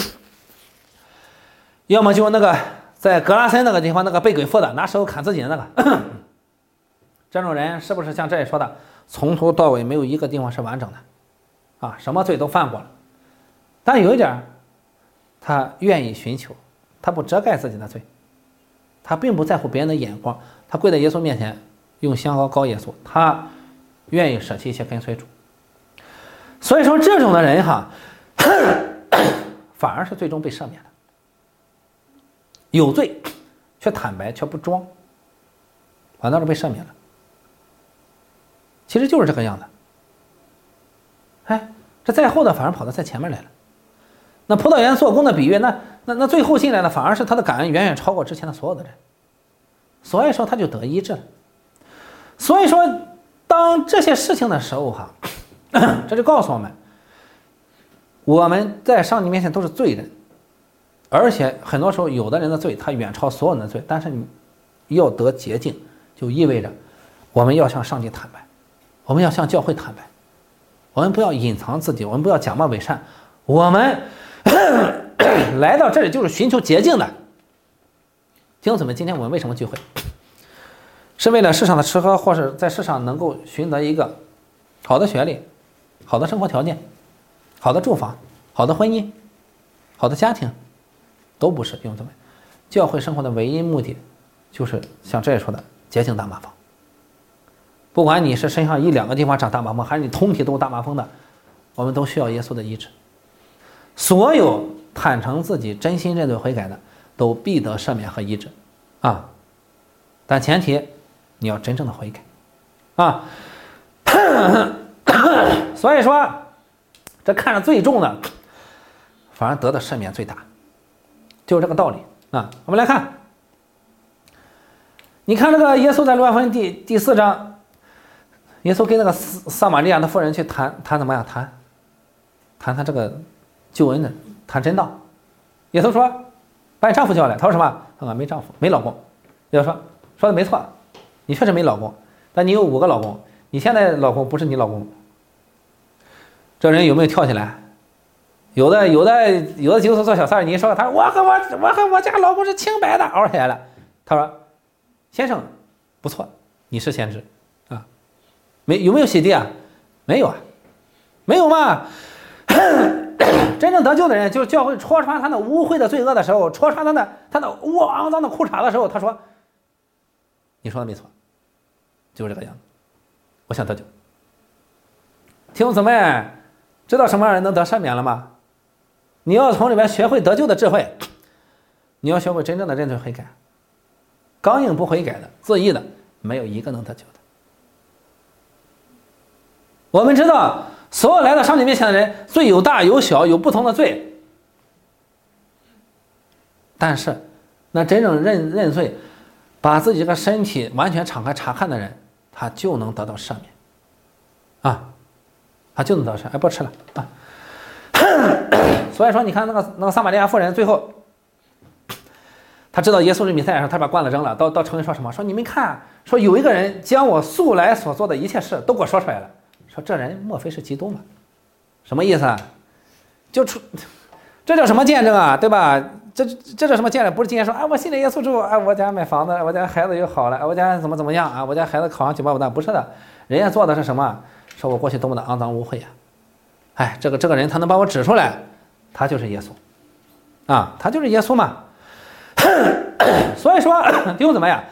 要么就那个在格拉森那个地方那个被鬼附的，拿手砍自己的那个，这种人是不是像这里说的，从头到尾没有一个地方是完整的，啊，什么罪都犯过了，但有一点，他愿意寻求，他不遮盖自己的罪，他并不在乎别人的眼光，他跪在耶稣面前用香膏膏耶稣，他愿意舍弃一切跟随主，所以说这种的人哈，反而是最终被赦免的。有罪却坦白却不装，反倒是被赦免了。其实就是这个样子。哎，这在后的反而跑到在前面来了。那葡萄园做工的比喻，那那那最后进来的反而是他的感恩远远超过之前的所有的人，所以说他就得医治了。所以说。当这些事情的时候哈，这就告诉我们，我们在上帝面前都是罪人，而且很多时候有的人的罪他远超所有人的罪，但是你要得洁净，就意味着我们要向上帝坦白，我们要向教会坦白，我们不要隐藏自己，我们不要假冒伪善，我们来到这里就是寻求洁净的。弟兄姊妹，今天我们为什么聚会？是为了世上的吃喝，或是在世上能够寻得一个好的学历、好的生活条件、好的住房、好的婚姻、好的家庭，都不是。弟兄姊妹，教会生活的唯一目的，就是像这里说的洁净大麻风。不管你是身上一两个地方长大麻风，还是你通体都是大麻风的，我们都需要耶稣的医治。所有坦诚自己、真心认罪悔改的，都必得赦免和医治啊！但前提你要真正的悔改啊！所以说，这看着最重的，反而得的赦免最大，就是这个道理啊！我们来看，你看这个耶稣在路加福音第第四章，耶稣跟那个撒玛利亚的妇人去谈谈怎么样谈，谈他这个救恩的，谈真道。耶稣说：“把你丈夫叫来。”他说什么？他说没丈夫，没老公。耶稣说：“说的没错。”你确实没老公，但你有五个老公，你现在老公不是你老公，这人有没有跳起来？有的，有的，有的基督徒做小三儿，你说他说我和我我和我家老公是清白的，嗷起来了。他说：“先生，不错，你是先知啊， 没有没有洗涤啊？没有啊，没有嘛。真正得救的人，就是教会戳穿他那污秽的罪恶的时候，戳穿他那他那污肮脏的裤衩的时候，他说：“你说的没错，就是这个样子。我想得救。”弟兄姊妹，知道什么样人能得赦免了吗？你要从里面学会得救的智慧，你要学会真正的认罪悔改。刚硬不悔改的、自义的，没有一个能得救的。我们知道，所有来到上帝面前的人，罪有大有小，有不同的罪。但是，那真正认认罪，把自己这个身体完全敞开查看的人，他就能得到赦免，啊，他就能得赦。哎，不吃了啊。所以说，你看那个那个撒玛利亚妇人，最后，他知道耶稣是弥赛亚，他把罐子扔了，到到城里说什么？说你们看，说有一个人将我素来所做的一切事都给我说出来了。说这人莫非是基督吗？什么意思啊？就出，这叫什么见证啊？对吧？这这叫什么见证？不是今天说啊，我信了耶稣之后，啊，我家买房子，我家孩子又好了，我家怎么怎么样啊？我家孩子考上九八五大，不是的，人家做的是什么？说我过去多么的肮脏污秽啊！哎，这个这个人他能把我指出来，他就是耶稣，啊，他就是耶稣嘛。所以说，弟兄姊妹呀，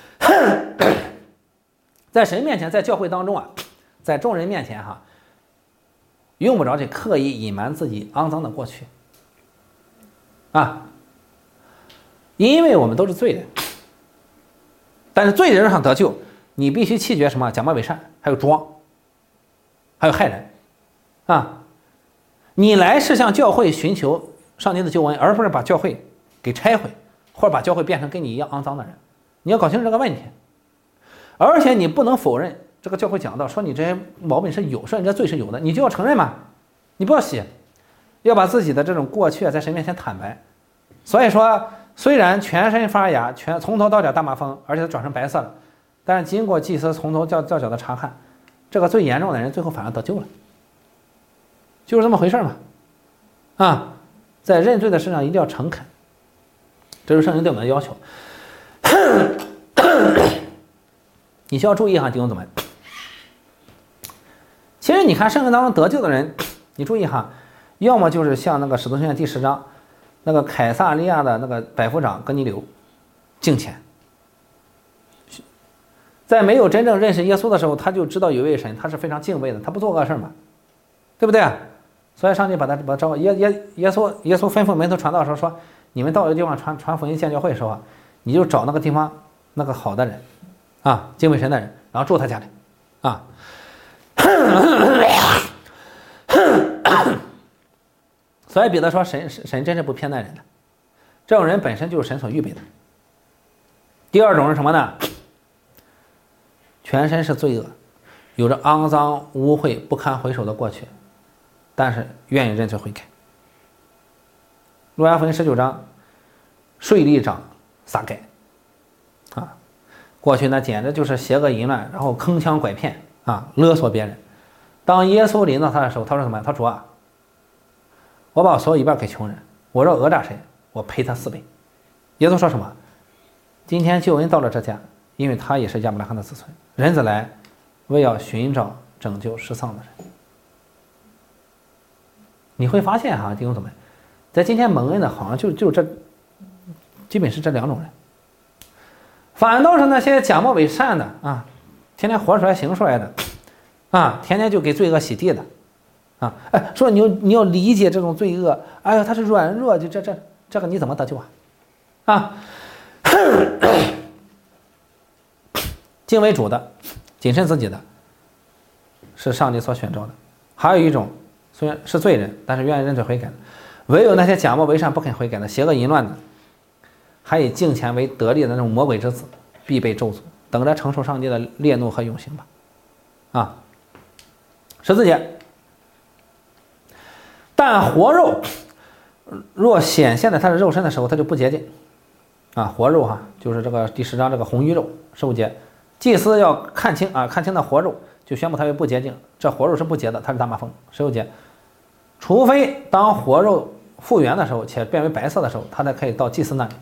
在神面前，在教会当中啊。在众人面前哈，用不着去刻意隐瞒自己肮脏的过去啊，因为我们都是罪人。但是罪人上得救，你必须弃绝什么？假冒伪善，还有装，还有害人啊！你来是向教会寻求上帝的救恩，而不是把教会给拆毁，或者把教会变成跟你一样肮脏的人。你要搞清楚这个问题，而且你不能否认。这个教会讲到说你这些毛病是有，说你这罪是有的，你就要承认嘛，你不要洗，要把自己的这种过去在神面前坦白。所以说，虽然全身发芽，全从头到脚大麻风，而且转成白色了，但是经过祭司从头到到脚的查看，这个最严重的人最后反而得救了，就是这么回事嘛。啊，在认罪的事上一定要诚恳，这是圣经对我们的要求。你需要注意哈，弟兄姊妹。其实你看圣经当中得救的人，你注意哈，要么就是像那个使徒行传第十章，那个凯撒利亚的那个百夫长哥尼流敬虔，在没有真正认识耶稣的时候，他就知道有位神，他是非常敬畏的，他不做恶事嘛，对不对？所以上帝把他把他招耶耶耶稣耶稣吩咐门徒传道的时候说，你们到一个地方传传福音建教会的时候啊，你就找那个地方那个好的人啊，敬畏神的人，然后住他家里啊。所以彼得说神神真是不偏待人的，这种人本身就是神所预备的。第二种是什么呢？全身是罪恶，有着肮脏污秽不堪回首的过去，但是愿意认罪悔改。路加福音十九章，税吏长撒该啊，过去那简直就是邪恶淫乱，然后铿锵拐骗啊，勒索别人。当耶稣临到他的时候，他说什么？他说啊，我把我所有一半给穷人，我若讹诈谁，我赔他四倍。耶稣说什么？今天救恩到了这家，因为他也是亚伯拉罕的子孙。人子来，为要寻找拯救失丧的人。你会发现哈，弟兄姊妹，在今天蒙恩的，好像就就这，基本是这两种人。反倒是那些假冒伪善的啊，天天活出来行出来的。啊，天天就给罪恶洗地的，啊，哎，说你要你要理解这种罪恶，哎呀，他是软弱，就这这这个你怎么得救啊？啊，敬畏主的，谨慎自己的，是上帝所选召的。还有一种，虽然是罪人，但是愿意认罪悔改的，唯有那些假冒伪善不肯悔改的，邪恶淫乱的，还以敬虔为得利的那种魔鬼之子，必被咒诅，等着承受上帝的烈怒和永刑吧。啊。十四节，但活肉若显现在他的肉身的时候，他就不洁净啊。活肉哈，就是这个第十章这个红鱼肉。十五节，祭司要看清啊，看清那活肉，就宣布他为不洁净。这活肉是不洁的，他是大麻风。十六节，除非当活肉复原的时候，且变为白色的时候，他才可以到祭司那里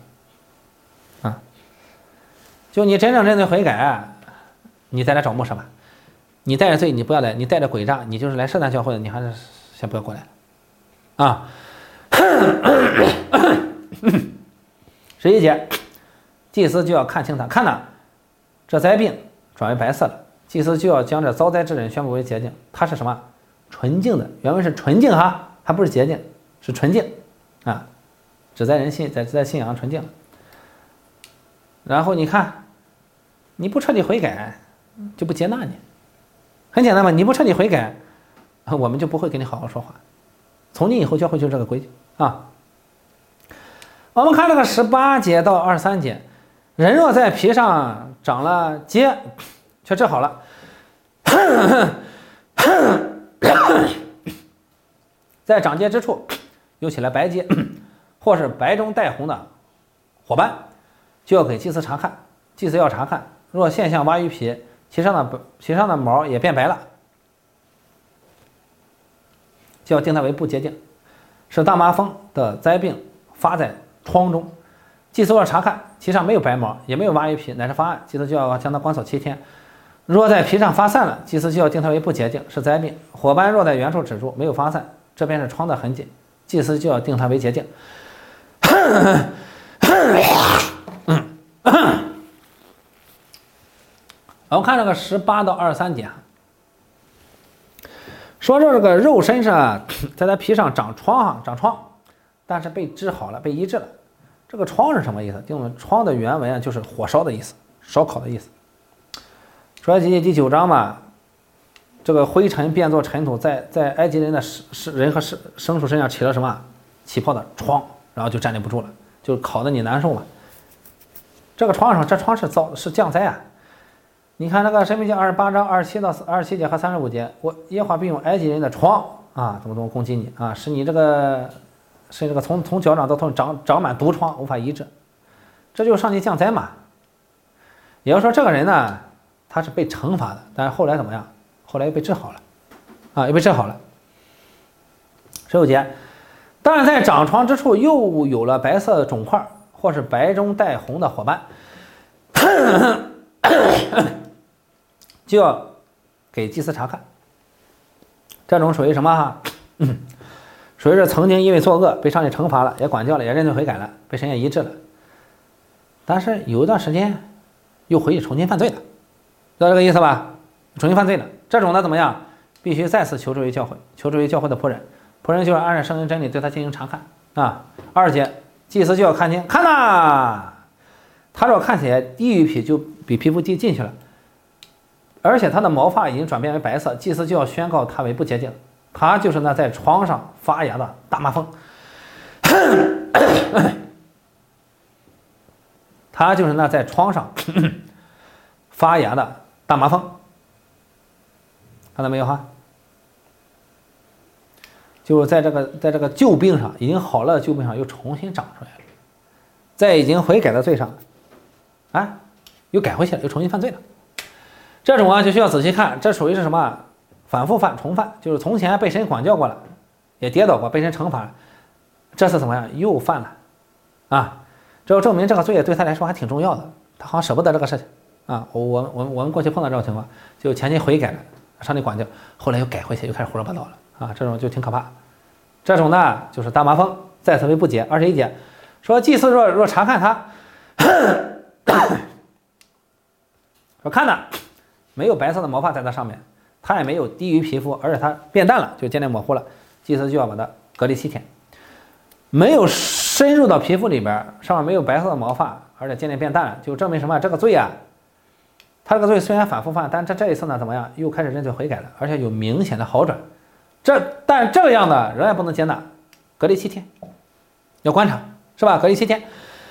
啊。就你真正认罪悔改，你再来找牧师吧。 你带着罪你不要来，你带着诡诈，你就是来试探教会的，你还是先不要过来啊。十一节，祭司就要看清他，看呐，这灾病转为白色了，祭司就要将这遭灾之人宣布为洁净，他是什么？纯净的，原文是纯净哈，还不是洁净，是纯净啊，只在人信在在信仰上纯净。然后你看，你不彻底悔改，就不接纳你，很简单嘛，你不彻底悔改，我们就不会跟你好好说话。从今以后教会就这个规矩啊。我们看这个十八节到二十三节，人若在皮上长了疖，却治好了，在长疖之处又起来白疖，或是白中带红的火斑，就要给祭司查看。祭司要查看，若现象挖于皮，其上的皮上的毛也变白了，就要定它为不洁净，是大麻风的灾病发在疮中。祭司要查看，其上没有白毛，也没有挖于皮，乃是发暗，祭司就要将它关锁七天。若在皮上发散了，祭司就要定它为不洁净，是灾病。火斑若在原处止住，没有发散，这边是疮的痕迹，祭司就要定它为洁净。我们看这个十八到二十三节，说这这个肉身上在它皮上长疮哈，长疮，但是被治好了，被医治了。这个疮是什么意思？定疮的原文啊，就是火烧的意思，烧烤的意思。出埃及记第九章嘛，这个灰尘变作尘土，在在埃及人的人和牲牲畜身上起了什么起泡的疮，然后就站立不住了，就烤得你难受嘛。这个疮上，这疮是遭是降灾啊。你看那个申命记二十八章二十七到二十七节和三十五节，我耶和华必用埃及人的疮啊，怎么怎么攻击你啊，使你这个使这个从从脚掌到头长长满毒疮，无法医治，这就是上帝降灾嘛。也就是说，这个人呢，他是被惩罚的，但是后来怎么样？后来又被治好了，啊，又被治好了。十五节，但是在长疮之处又有了白色的肿块，或是白中带红的火斑。就要给祭司查看，这种属于什么哈？属于是曾经因为作恶被上帝惩罚了，也管教了，也认罪悔改了，被神也医治了，但是有一段时间又回去重新犯罪了，知道这个意思吧？重新犯罪了，这种呢怎么样？必须再次求助于教会，求助于教会的仆人，仆人就是按照圣经真理对他进行查看啊。二节，祭司就要看清，看呐，他若看起来低于皮，就比皮肤低进去了，而且他的毛发已经转变为白色，祭司就要宣告他为不洁净，他就是那在床上发芽的大麻风，他就是那在床上发芽的大麻风，看到没有哈？就是在这个在这个旧病上已经好了的旧病上又重新长出来了，在已经悔改的罪上，啊，又改回去了，又重新犯罪了。这种啊就需要仔细看，这属于是什么？反复犯、重犯，就是从前被神管教过了，也跌倒过，被神惩罚了，这次怎么样？又犯了，啊，这就证明这个罪对他来说还挺重要的，他好像舍不得这个事情啊。我我我我们过去碰到这种情况，就前期悔改了，上帝管教，后来又改回去，又开始胡说八道了啊，这种就挺可怕。这种呢就是大麻风，再次为不洁。二十一节说，祭司若若查看他，说看呐，没有白色的毛发在它上面，它也没有低于皮肤，而且它变淡了，就渐渐模糊了，祭司就要把它隔离七天。没有深入到皮肤里边，上面没有白色的毛发，而且渐渐变淡了，就证明什么？这个罪啊，他这个罪虽然反复犯，但这这一次呢怎么样？又开始认罪悔改了，而且有明显的好转。这但这样的仍然不能接纳，隔离七天，要观察，是吧？隔离七天。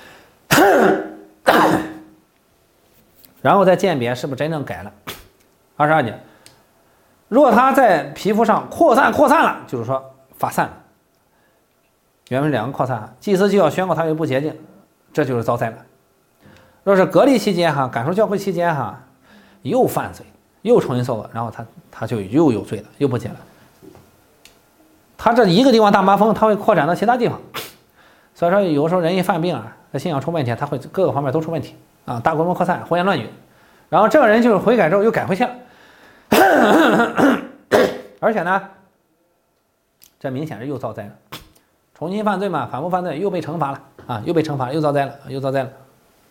然后再鉴别是不是真正改了。二十二节，若它在皮肤上扩散扩散了，就是说发散了，原文两个扩散，祭司就要宣告它为不洁净，这就是遭灾了。若是隔离期间哈，感受教会期间哈，又犯罪，又重新作恶，然后他他就又有罪了，又不洁了。他这一个地方大麻风，他会扩展到其他地方，所以说有时候人一犯病啊，信仰出问题，他会各个方面都出问题啊，大规模扩散，胡言乱语，然后这个人就是悔改之后又改回去了， 而且呢，这明显是又遭灾了，重新犯罪嘛，反复犯罪又被惩罚了啊，又被惩罚了，又遭灾了，又遭灾了。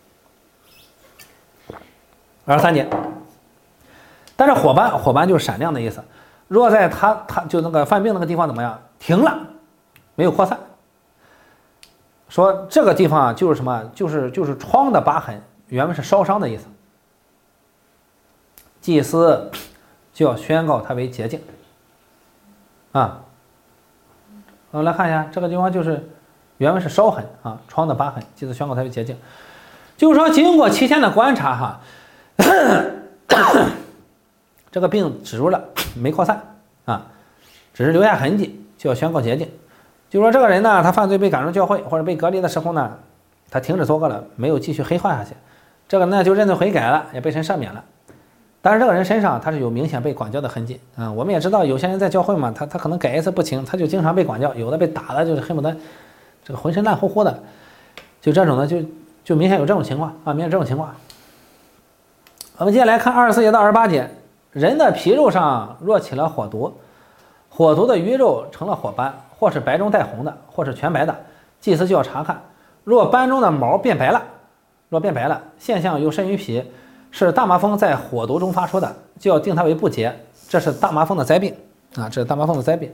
二十三节，但是火斑，火斑就是闪亮的意思。若在他他就那个犯病那个地方怎么样，停了，没有扩散。说这个地方就是什么，就是就是疮的疤痕，原文是烧伤的意思。祭司就要宣告它为洁净。啊，我们来看一下这个地方，就是原文是烧痕啊，疮的疤痕，祭司宣告它为洁净。就是说，经过七天的观察哈，这个病止住了，没扩散啊，只是留下痕迹，就要宣告洁净。就说这个人呢，他犯罪被赶出教会或者被隔离的时候呢，他停止作恶了，没有继续黑化下去，这个呢就认罪悔改了，也被神赦免了。但是这个人身上他是有明显被管教的痕迹啊。我们也知道有些人在教会嘛，他他可能改一次不轻，他就经常被管教，有的被打的就是恨不得这个浑身烂乎乎的，就这种呢就就明显有这种情况啊，明显这种情况。我们接下来看二十四节到二十八节，人的皮肉上若起了火毒，火毒的鱼肉成了火斑，或是白中带红的，或是全白的，祭司就要查看。若斑中的毛变白了，若变白了，现象又甚于皮，是大麻风在火毒中发出的，就要定它为不洁，这是大麻风的灾病啊，这是大麻风的灾病。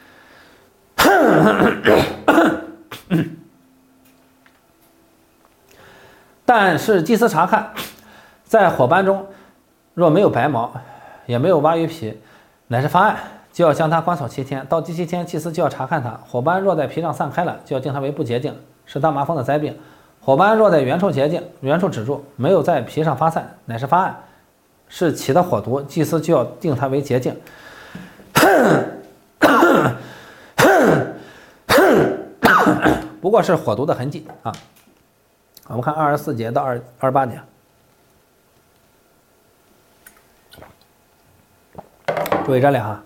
但是祭司查看，在火斑中若没有白毛，也没有蛙鱼皮，乃是发案，就要将它关锁七天。到第七天，祭司就要查看它。火斑若在皮上散开了，就要定它为不洁净，是大麻风的灾病。火斑若在原处洁净，原处止住，没有在皮上发散，乃是发案，是起的火毒，祭司就要定它为洁净。不过是火毒的痕迹啊。我们看二十四节到二二十八节，注意这里啊，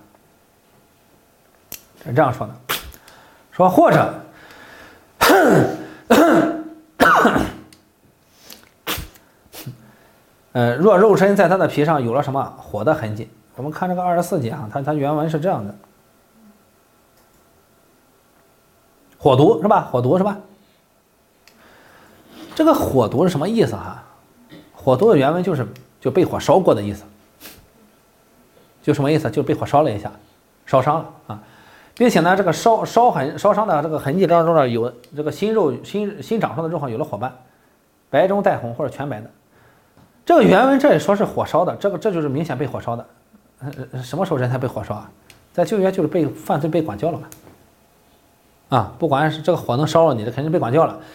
是这样说的，说或者呃，若肉身在它的皮上有了什么火的痕迹，我们看这个二十四节啊，它它原文是这样的，火毒是吧？火毒是吧？这个火毒是什么意思哈？火毒的原文就是就被火烧过的意思，就什么意思？就被火烧了一下，烧伤了啊，并且呢，这个烧烧痕烧伤的这个痕迹当中呢，有这个新肉新新长出的肉上有了火斑，白中带红或者全白的。这个原文这里说是火烧的，这个这就是明显被火烧的。呃，什么时候人才被火烧啊？在旧约就是被犯罪被管教了嘛。啊，不管是这个火能烧了你，这肯定被管教了。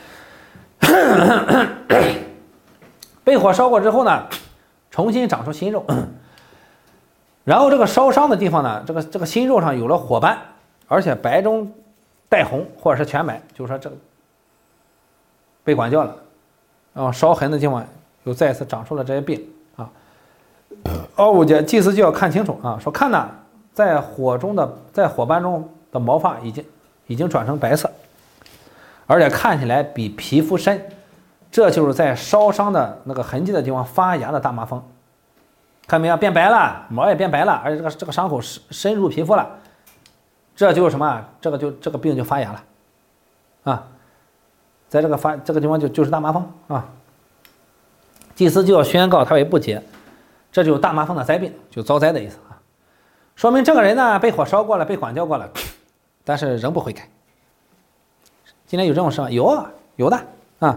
被火烧过之后呢，重新长出新肉，然后这个烧伤的地方呢，这个这个新肉上有了火斑，而且白中带红或者是全白，就是说这个被管教了，然后烧痕的地方又再次长出了这些病啊。二五节祭司就要看清楚啊，说看呐，在火中的在火斑中的毛发已经已经转成白色。而且看起来比皮肤深，这就是在烧伤的那个痕迹的地方发芽的大麻风，看没有？变白了，毛也变白了，而且这个这个伤口深深入皮肤了，这就是什么？这个就这个病就发芽了，啊，在这个发这个地方就就是大麻风啊。祭司就要宣告他为不洁，这就是大麻风的灾病，就遭灾的意思啊。说明这个人呢被火烧过了，被管教过了，但是仍不悔改。今天有这种事吗？有啊，有的啊。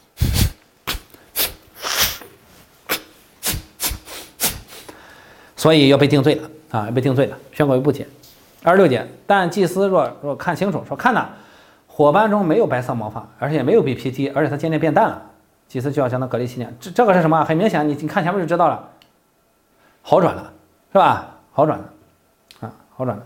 所以要被定罪了啊，要被定罪了，宣告为不洁。二十六节，但祭司若若看清楚，说看呐，火斑中没有白色毛发，而且也没有比皮低，而且它渐渐变淡了，祭司就要将它隔离七年。这这个是什么？很明显，你你看前面就知道了，好转了，是吧？好转了，啊，好转了。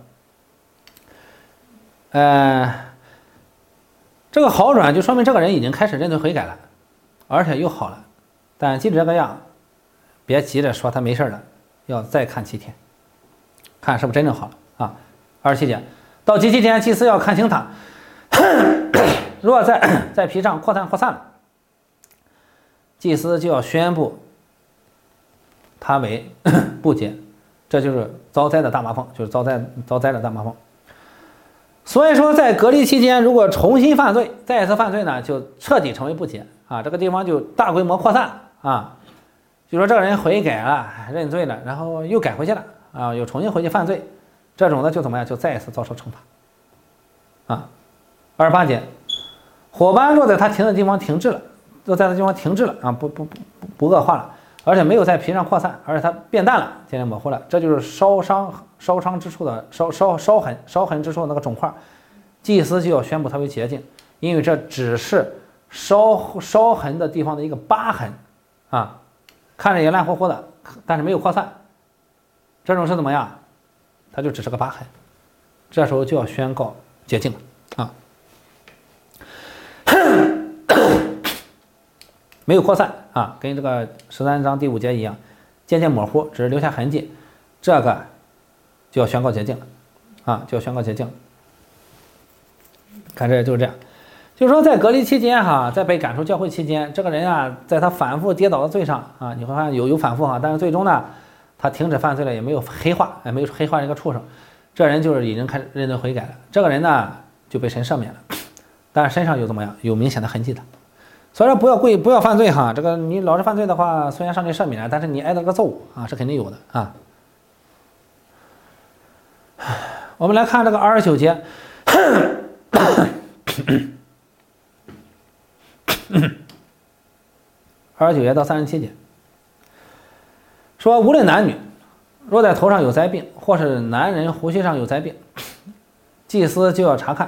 呃。这个好转就说明这个人已经开始认罪悔改了，而且又好了。但即使这个样，别急着说他没事了，要再看七天，看是不是真正好了啊。二十七节，到第七天，祭司要看清他，若在在皮上扩散扩散了，祭司就要宣布他为不洁， 这就是遭灾的大麻风，就是遭灾遭灾的大麻风。所以说，在隔离期间，如果重新犯罪，再一次犯罪呢，就彻底成为不洁啊，这个地方就大规模扩散啊。就说这个人悔改了，认罪了，然后又改回去了啊，又重新回去犯罪，这种呢就怎么样，就再一次遭受惩罚啊。二十八节，火斑若在他停的地方停滞了，若在他地方停滞了啊，不不不不恶化了，而且没有在皮上扩散，而且它变淡了，渐渐模糊了，这就是烧伤烧伤之处的烧烧烧痕烧痕之处的那个肿块，祭司就要宣布它为洁净，因为这只是烧烧痕的地方的一个疤痕啊，看着也烂乎乎的，但是没有扩散，这种是怎么样？它就只是个疤痕，这时候就要宣告洁净了啊。没有扩散啊，跟这个十三章第五节一样，渐渐模糊，只是留下痕迹，这个就要宣告洁净了啊，就要宣告洁净了。看这就是这样，就是说在隔离期间哈，在被赶出教会期间，这个人啊，在他反复跌倒的罪上啊，你会发现有有反复哈，但是最终呢，他停止犯罪了，也没有黑化，也没有黑化这个畜生，这人就是已经开始认真悔改了，这个人呢就被神赦免了，但是身上有怎么样，有明显的痕迹的。所以说不要故意不要犯罪哈，这个你老是犯罪的话，虽然上帝赦免了，但是你挨到个揍啊，是肯定有的啊。我们来看这个二十九节，二十九节到三十七节，说无论男女，若在头上有灾病，或是男人胡须上有灾病，祭司就要查看。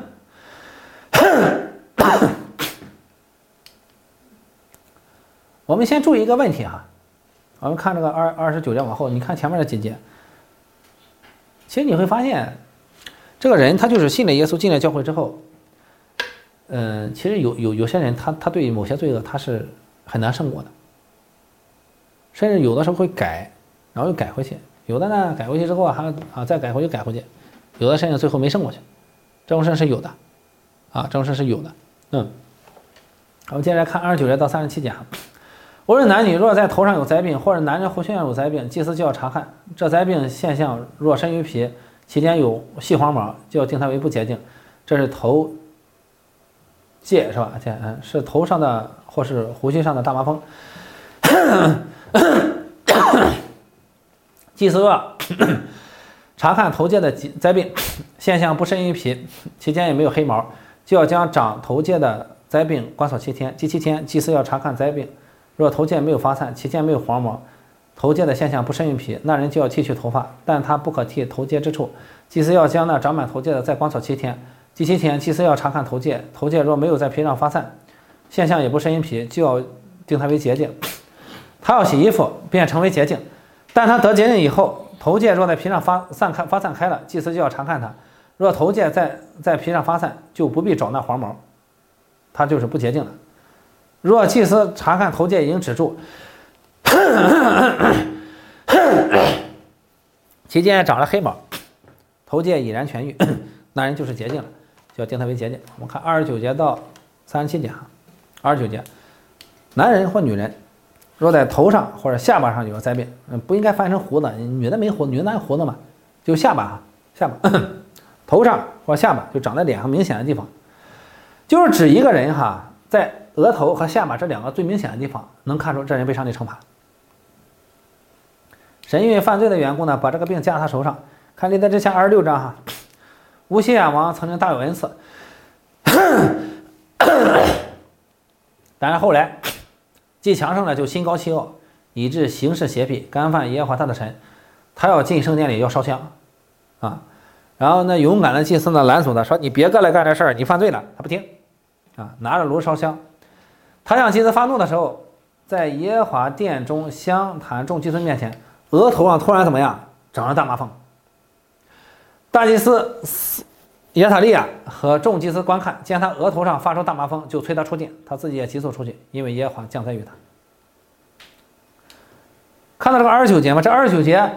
我们先注意一个问题哈，我们看这个二二十九节往后，你看前面的几节，其实你会发现，这个人他就是信了耶稣，进了教会之后，嗯、呃，其实有有有些人他他对某些罪恶他是很难胜过的，甚至有的时候会改，然后又改回去，有的呢改回去之后还啊再改回去改回去，有的甚至最后没胜过去，这种事是有的，啊，这种事是有的，嗯，我们接着来看二十九节到三十七节哈。无论男女，若在头上有灾病，或者男人胡须上有灾病，祭司就要查看。这灾病现象若深于皮，其间有细黄毛，就要定它为不洁净。这是头疥是吧？嗯，是头上的或是胡须上的大麻风。祭司若查看头疥的灾病现象不深于皮，其间也没有黑毛，就要将长头疥的灾病关锁七天。第七天，祭司要查看灾病。若头疥没有发散，其间没有黄毛，头疥的现象不深于皮，那人就要剃去头发，但他不可剃头疥之处。祭司要将那长满头疥的再关锁七天。第七天，祭司要查看头疥，头疥若没有在皮上发散，现象也不深于皮，就要定它为洁净。他要洗衣服，便成为洁净。但他得洁净以后，头疥若在皮上发散开发散开了，祭司就要查看他。若头疥在在皮上发散，就不必找那黄毛，他就是不洁净了。若祭司查看头疥已经止住，其间长了黑毛，头疥已然痊愈，那人就是洁净了，就要定他为洁净。我们看二十九节到三十七节哈，二十九节，男人或女人，若在头上或者下巴上有灾病，嗯，不应该翻成胡子，女的没胡子，女的哪有胡子嘛？就下巴哈，下巴，头上或下巴就长在脸上明显的地方，就是指一个人哈，在额头和下巴这两个最明显的地方，能看出这人被上帝惩罚。神因为犯罪的缘故呢，把这个病加在他手上。看历代志下二十六章哈，乌西亚王曾经大有恩赐，但是后来既强盛了，就心高气傲，以致行事邪僻，干犯耶和华他的神。他要进圣殿里要烧香啊，然后呢，勇敢的祭司呢拦阻他说：“你别过来干这事儿，你犯罪了。”他不听啊，拿着炉烧香。他向祭司发怒的时候，在耶和华殿中香坛众祭司面前，额头上突然怎么样，长了大麻风。大祭司耶塔利亚和众祭司观看，见他额头上发出大麻风，就催他出殿，他自己也急速出去，因为耶和华降灾于他。看到这个二十九节吗？这二十九节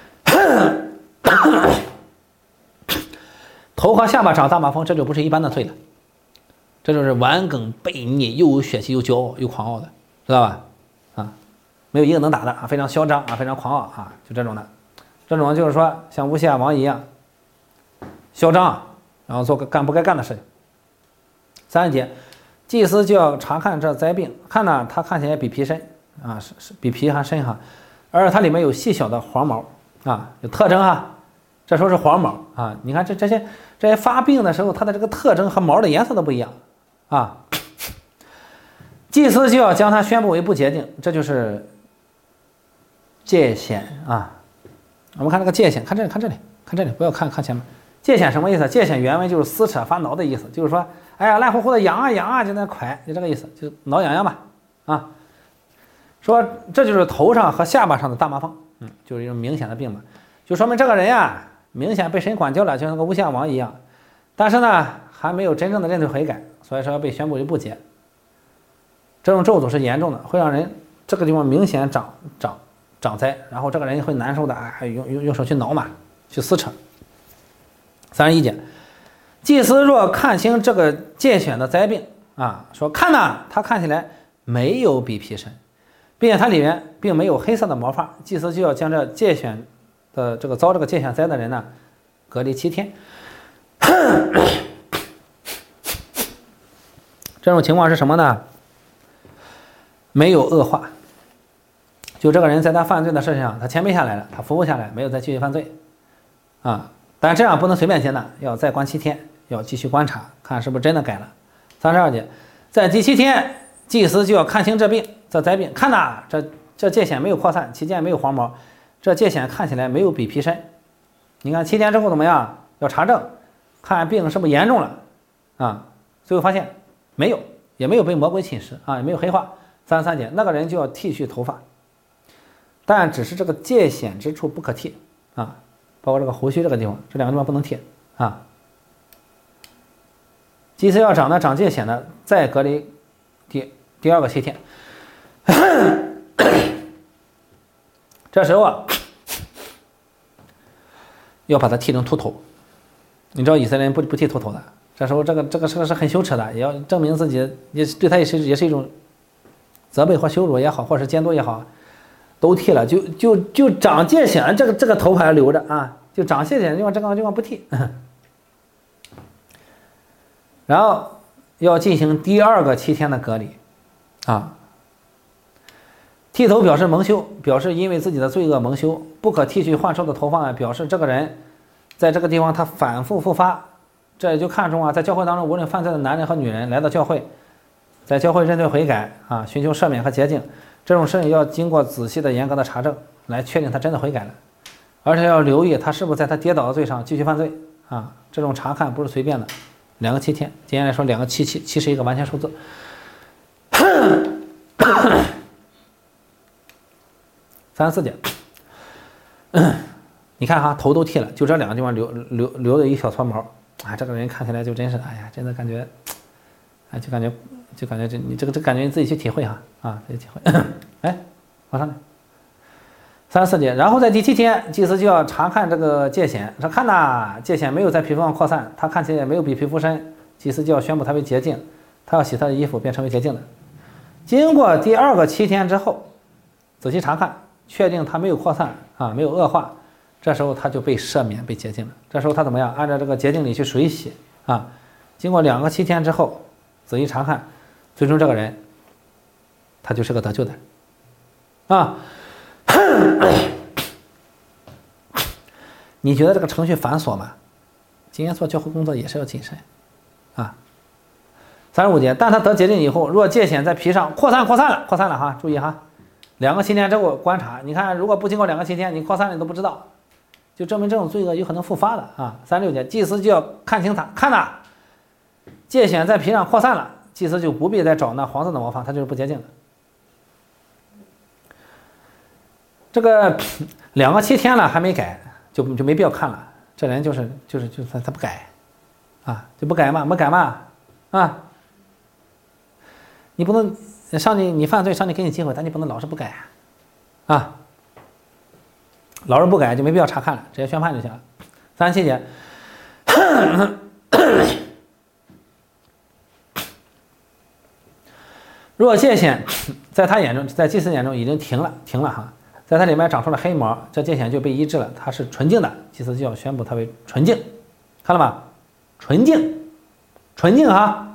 头和下巴长大麻风，这就不是一般的罪了，这就是顽梗悖逆，又有血气又骄傲又狂傲的，知道吧？啊，没有一个能打的啊，非常嚣张啊，非常狂傲啊，就这种的， 这种就是说像乌西亚王一样嚣张，然后做个干不该干的事情。三十节，祭司就要查看这灾病，看呢，它看起来比皮深啊，是是比皮还深哈，而它里面有细小的黄毛啊，有特征哈。这时候是黄毛啊，你看这这些这些发病的时候，它的这个特征和毛的颜色都不一样啊。祭司就要将它宣布为不洁净，这就是界限啊。我们看这个界限，看这里，看这里，看这里，不要看看前面。界限什么意思？界限原文就是撕扯发挠的意思，就是说，哎呀，烂乎乎的痒啊痒啊，就那快，就这个意思，就挠痒痒吧啊。说这就是头上和下巴上的大麻风，嗯，就是一种明显的病嘛，就说明这个人呀，明显被神管教了，就像那个乌西亚王一样，但是呢，还没有真正的认罪悔改，所以说要被宣布为不洁。这种咒诅是严重的，会让人这个地方明显长长长灾，然后这个人会难受的，哎，用用用手去挠嘛，去撕扯。三十一节，祭司若看清这个界选的灾病啊，说看呐，他看起来没有比皮深，并且它里面并没有黑色的毛发，祭司就要将这界选的这个遭这个界选灾的人呢隔离七天。这种情况是什么呢？没有恶化，就这个人在他犯罪的事情上，他谦卑下来了，他服务下来，没有再继续犯罪啊。但这样不能随便接纳，要再关七天，要继续观察，看是不是真的改了。三十二节，在第七天，祭司就要看清这病，这灾病，看呐，这这界限没有扩散，其间没有黄毛，这界限看起来没有比皮深。你看七天之后怎么样？要查证，看病是不是严重了啊？最后发现没有，也没有被魔鬼侵蚀啊，也没有黑化。三十三节，那个人就要剃去头发，但只是这个界限之处不可剃啊。包括这个胡须这个地方，这两个地方不能剃啊。祭司要长的长界限呢，再隔离第第二个七天。这时候啊，要把它剃成秃头。你知道以色列人不不剃秃头的，这时候这个这个这个是很羞耻的，也要证明自己，也对他也是也是一种责备或羞辱也好，或是监督也好。都剃了，就就就长界限，这个这个头发要留着啊，就长界限的地方这个地方不剃，然后要进行第二个七天的隔离啊。剃头表示蒙羞，表示因为自己的罪恶蒙羞，不可剃去患受的头发，表示这个人在这个地方他反复复发。这也就看出啊，在教会当中，无论犯罪的男人和女人来到教会，在教会认罪悔改啊，寻求赦免和洁净。这种事情要经过仔细的、严格的查证，来确定他真的悔改了，而且要留意他是否在他跌倒的罪上继续犯罪啊。这种查看不是随便的，两个七天，今天来说两个七七七是一个完全数字。三十四节，你看哈，头都剃了，就这两个地方留留留了一小撮毛，啊，这个人看起来就真是，哎呀，真的感觉，哎，就感觉。就感觉这你这个这感觉你自己去体会哈啊，自己体会。哎，往上来。三十四节，然后在第七天，祭司就要查看这个界限，说看呐，界限没有在皮肤上扩散，它看起来也没有比皮肤深，祭司就要宣布它为洁净，他要洗他的衣服，便成为洁净的。经过第二个七天之后，仔细查看，确定它没有扩散啊，没有恶化，这时候他就被赦免，被洁净了。这时候他怎么样？按照这个洁净礼去水洗啊。经过两个七天之后，仔细查看。最终这个人，他就是个得救的，啊！你觉得这个程序繁琐吗？今天做教会工作也是要谨慎，啊。三十五节，但他得洁净以后，若界限在皮上扩散，扩散了，扩散了哈，注意哈，两个七天之后观察，你看如果不经过两个七天，你扩散了你都不知道，就证明这种罪恶有可能复发的啊。三十六节，祭司就要看清他，看呐，界限在皮上扩散了。祭司就不必再找那黄色的毛发，他就是不洁净的。这个两个七天了还没改，就就没必要看了。这人就是就是就是他不改，啊，就不改嘛，不改嘛，啊，你不能上帝你犯罪，上帝给你机会，但你不能老是不改，啊，老是不改就没必要查看了，直接宣判就行了。三十七节。若界限在他眼中，在祭司眼中已经停了，停了哈， 在它里面长出了黑毛，这疥癣就被医治了，它是纯净的，祭司就要宣布它为纯净，看了吗？纯净，纯净哈，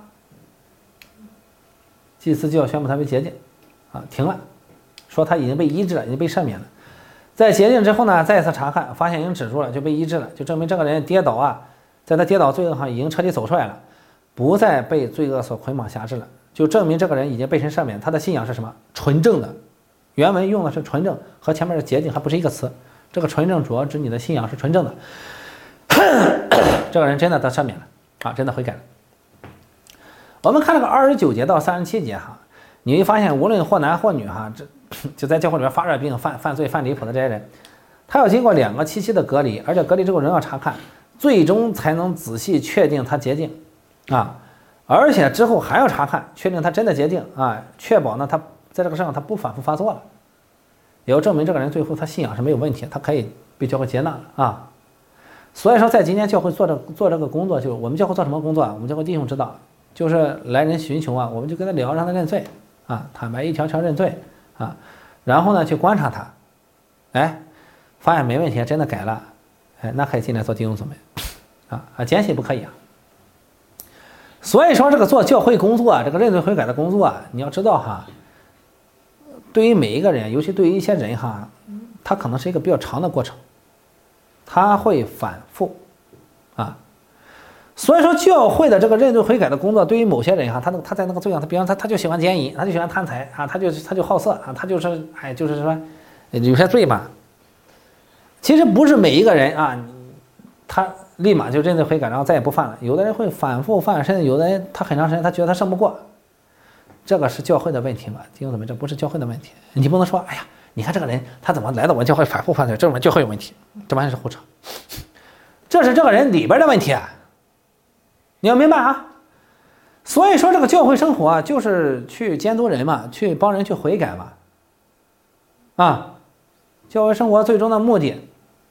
祭司就要宣布它为洁净，啊，停了，说它已经被医治了，已经被赦免了。在洁净之后呢，再一次查看，发现已经止住了，就被医治了，就证明这个人跌倒啊，在他跌倒罪恶上已经彻底走出来了，不再被罪恶所捆绑辖制了，就证明这个人已经被神赦免，他的信仰是什么？纯正的。原文用的是纯正，和前面的洁净还不是一个词。这个纯正主要指你的信仰是纯正的，这个人真的得赦免了啊，真的悔改了。我们看这个二十九节到三十七节哈，你会发现无论或男或女哈，这就在教会里面发热病、犯犯罪、犯离谱的这些人，他要经过两个期期的隔离，而且隔离之后仍要查看，最终才能仔细确定他洁净啊，而且之后还要查看，确定他真的洁净啊，确保呢他在这个身上他不反复发作了，也要证明这个人最后他信仰是没有问题，他可以被教会接纳了啊。所以说，在今天教会做这做这个工作，就我们教会做什么工作啊？我们教会弟兄知道，就是来人寻求啊，我们就跟他聊，让他认罪啊，坦白一条条认罪啊，然后呢去观察他，哎，发现没问题，真的改了，哎，那可以进来做弟兄姊妹啊啊，奸细不可以啊。所以说，这个做教会工作啊，这个认罪悔改的工作啊，你要知道哈，对于每一个人，尤其对于一些人哈，他可能是一个比较长的过程。他会反复啊，所以说教会的这个认罪悔改的工作，对于某些人哈，他那个他在那个罪上，他比方他他就喜欢奸淫，他就喜欢贪财啊，他就他就好色啊，他就是哎就是说有些罪吧。其实不是每一个人啊，他立马就认罪悔改，然后再也不犯了。有的人会反复犯，甚至有的人他很长时间他觉得他胜不过，这个是教会的问题嘛？弟兄姊妹，这不是教会的问题，你不能说哎呀。你看这个人，他怎么来到我们教会反复犯罪？这我们教会有问题，这完全是胡扯。这是这个人里边的问题啊，你要明白啊。所以说，这个教会生活啊，就是去监督人嘛，去帮人去悔改嘛。啊，教会生活最终的目的，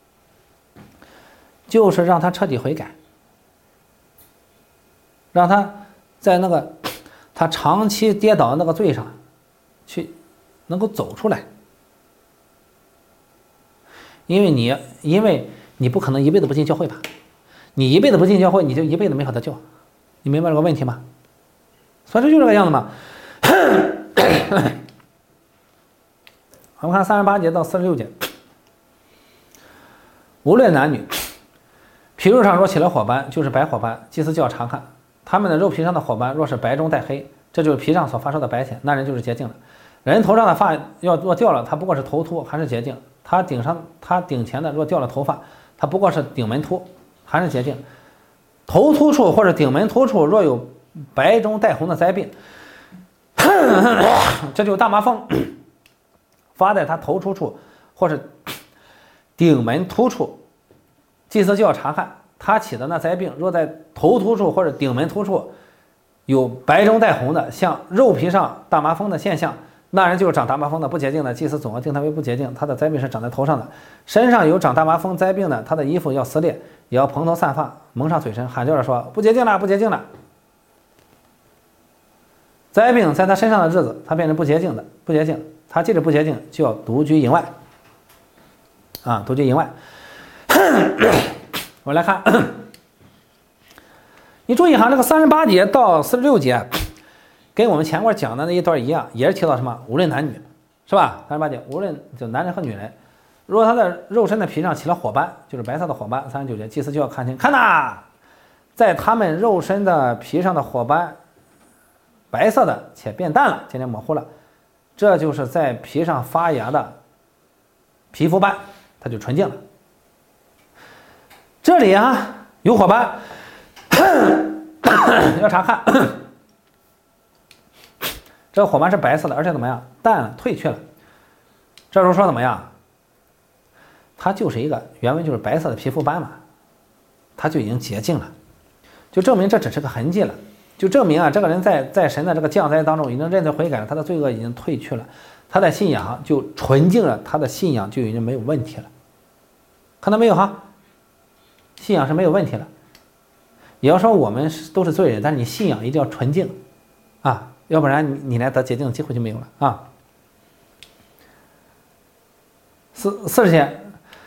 就是让他彻底悔改，让他在那个他长期跌倒的那个罪上，去能够走出来。因为你，因为你不可能一辈子不进教会吧？你一辈子不进教会，你就一辈子没法得救，你明白这个问题吗？所以说就这个样子嘛。我们看三十八节到四十六节，无论男女，皮肉上若起了火斑，就是白火斑，祭司就要查看他们的肉皮上的火斑，若是白中带黑，这就是皮上所发出的白癣，那人就是洁净了。人头上的发要若掉了，他不过是头秃，还是洁净。他顶上他顶前的若掉了头发，他不过是顶门秃，还是洁净。头秃处或者顶门秃处若有白中带红的灾病，这就是大麻风发在他头秃处或是顶门秃处，祭司就要查看他起的那灾病，若在头秃处或者顶门秃处有白中带红的，像肉皮上大麻风的现象，那人就是长大麻风的不洁净的，祭司总要定他为不洁净。他的灾病是长在头上的，身上有长大麻风灾病的，他的衣服要撕裂，也要蓬头散发，蒙上嘴唇，喊叫着说不洁净了，不洁净了。灾病在他身上的日子，他变成不洁净的，不洁净，他即使不洁净，就要独居营外，啊，独居营外。我来看，你注意哈，这个三十八节到四十六节。跟我们前面讲的那一段一样，也是提到什么无论男女，是吧？三十八节，无论就男人和女人，如果他的肉身的皮上起了火斑，就是白色的火斑。三十九节，祭司就要看清，看呐，在他们肉身的皮上的火斑，白色的且变淡了，渐渐模糊了，这就是在皮上发芽的皮肤斑，它就纯净了。这里啊有火斑，要查看。这个火斑是白色的，而且怎么样？淡了，褪去了。这时候说怎么样？它就是一个原文就是白色的皮肤斑嘛，它就已经洁净了，就证明这只是个痕迹了，就证明啊，这个人在在神的这个降灾当中已经认罪悔改了，他的罪恶已经褪去了，他的信仰就纯净了，他的信仰就已经没有问题了。看到没有哈？信仰是没有问题了。也要说我们都是罪人，但是你信仰一定要纯净啊。要不然你你来得洁净的机会就没有了啊！ 四四十节。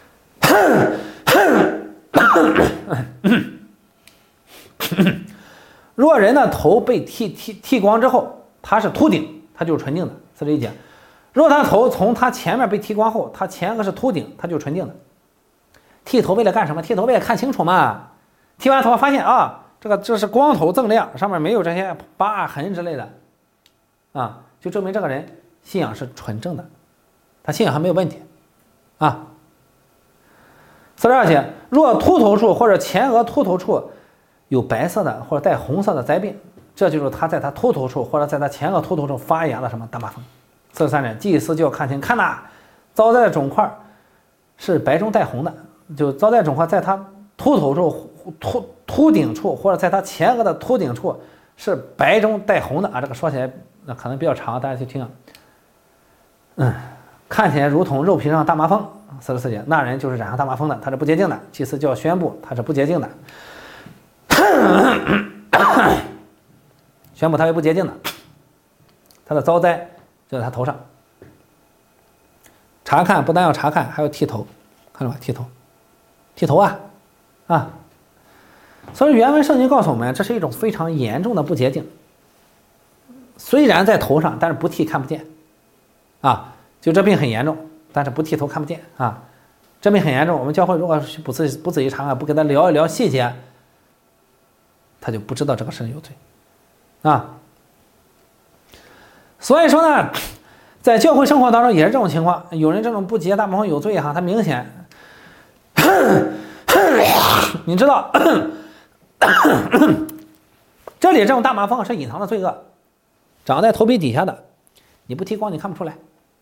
若人的头被剃剃剃光之后，他是秃顶，他就是纯净的。四十一节。若他头从他前面被剃光后，他前额是秃顶，他就是纯净的。剃头为了干什么？剃头为了看清楚嘛。剃完头发现啊，这个这是光头锃亮，上面没有这些疤痕之类的，啊，就证明这个人信仰是纯正的，他信仰还没有问题，啊。四十二节，若秃头处或者前额秃头处有白色的或者带红色的灾病，这就是他在他秃头处或者在他前额秃头处发芽的什么大麻风。四十三节，祭司就要看清，看呐，遭灾的肿块是白中带红的，就遭灾肿块在他秃头处、秃秃顶处或者在他前额的秃顶处是白中带红的啊。这个说起来那可能比较长，大家去听啊。嗯，看起来如同肉皮上大麻风。四十四节，那人就是染上大麻风的，他是不洁净的，祭司就要宣布他是不洁净的，宣布他为不洁净的，他的遭灾就在他头上。查看不但要查看，还要剃头，看到吧？剃头，剃头啊啊！所以原文圣经告诉我们，这是一种非常严重的不洁净。虽然在头上，但是不剃看不见啊，就这病很严重。但是不剃头看不见啊，这病很严重。我们教会如果不仔不仔细查看，不给他聊一聊细节，他就不知道这个事有罪啊。所以说呢，在教会生活当中也是这种情况，有人这种不洁大麻风有罪哈，他明显，你知道，这里这种大麻风是隐藏的罪恶，长在头皮底下的，你不剃光你看不出来。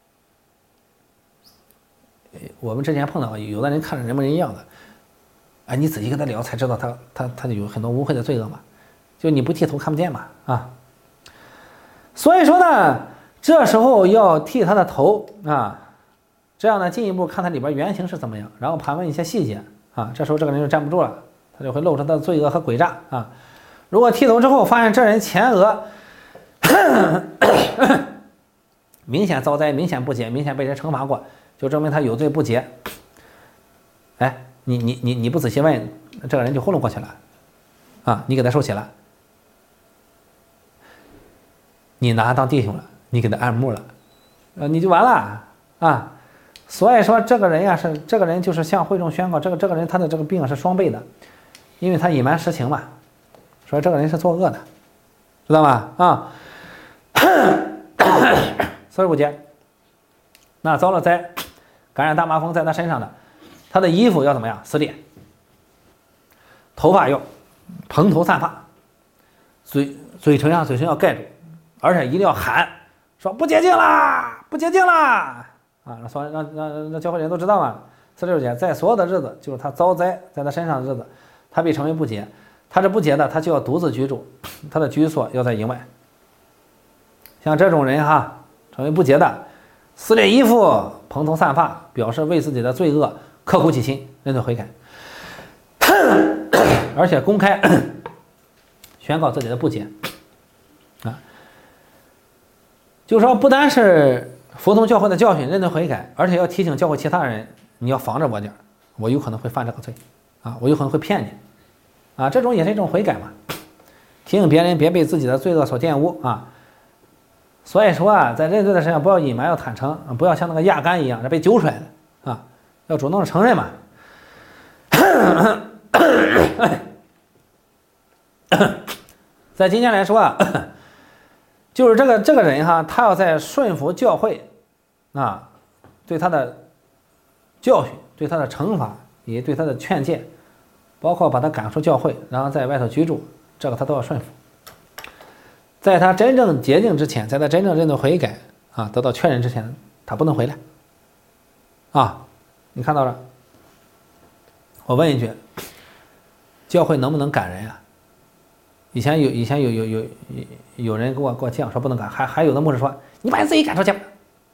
我们之前碰到有的人看着人模人样的，哎，你仔细跟他聊才知道他他他就有很多污秽的罪恶嘛，就你不剃头看不见嘛啊。所以说呢，这时候要剃他的头啊，这样呢进一步看他里边原型是怎么样，然后盘问一些细节啊。这时候这个人就站不住了，他就会露出他的罪恶和诡诈啊。如果剃头之后发现这人前额明显遭灾、明显不洁、明显被人惩罚过，就证明他有罪不洁。哎，你你你你不仔细问，这个人就糊弄过去了，啊，你给他受洗了，你拿他当弟兄了，你给他按摩了，呃，你就完了啊。所以说这个人呀、啊、是这个人就是向会众宣告，这个这个人他的这个病是双倍的，因为他隐瞒实情嘛，说这个人是作恶的，知道吗？啊，四十五节，那遭了灾，感染大麻风在他身上的，他的衣服要怎么样？撕裂，头发要蓬头散发，嘴嘴唇上嘴唇要盖住，而且一定要喊说不洁净啦，不洁净啦啊！让所让让让教会人都知道嘛。四十六节，在所有的日子，就是他遭灾在他身上的日子，他被称为不洁，他是不洁的，他就要独自居住，他的居所要在营外。像这种人哈，成为不洁的，撕裂衣服，蓬头散发，表示为自己的罪恶刻苦己心，认罪悔改，而且公开宣告自己的不洁啊。就是说，不单是服从教会的教训，认罪悔改，而且要提醒教会其他人，你要防着我点，我有可能会犯这个罪啊，我有可能会骗你啊，这种也是一种悔改嘛，提醒别人别被自己的罪恶所玷污啊。所以说啊，在认罪的事上不要隐瞒，要坦诚，不要像那个压干一样，这被揪出来的啊，要主动的承认嘛。在今天来说啊，就是这个这个人哈，他要在顺服教会啊，对他的教训、对他的惩罚以及对他的劝诫，包括把他赶出教会，然后在外头居住，这个他都要顺服。在他真正洁净之前，在他真正认罪悔改啊，得到确认之前，他不能回来啊。你看到了？我问一句，教会能不能赶人啊？以前有以前有有有有人给我给我讲说不能赶，还还有的牧师说你把你自己赶出去吧。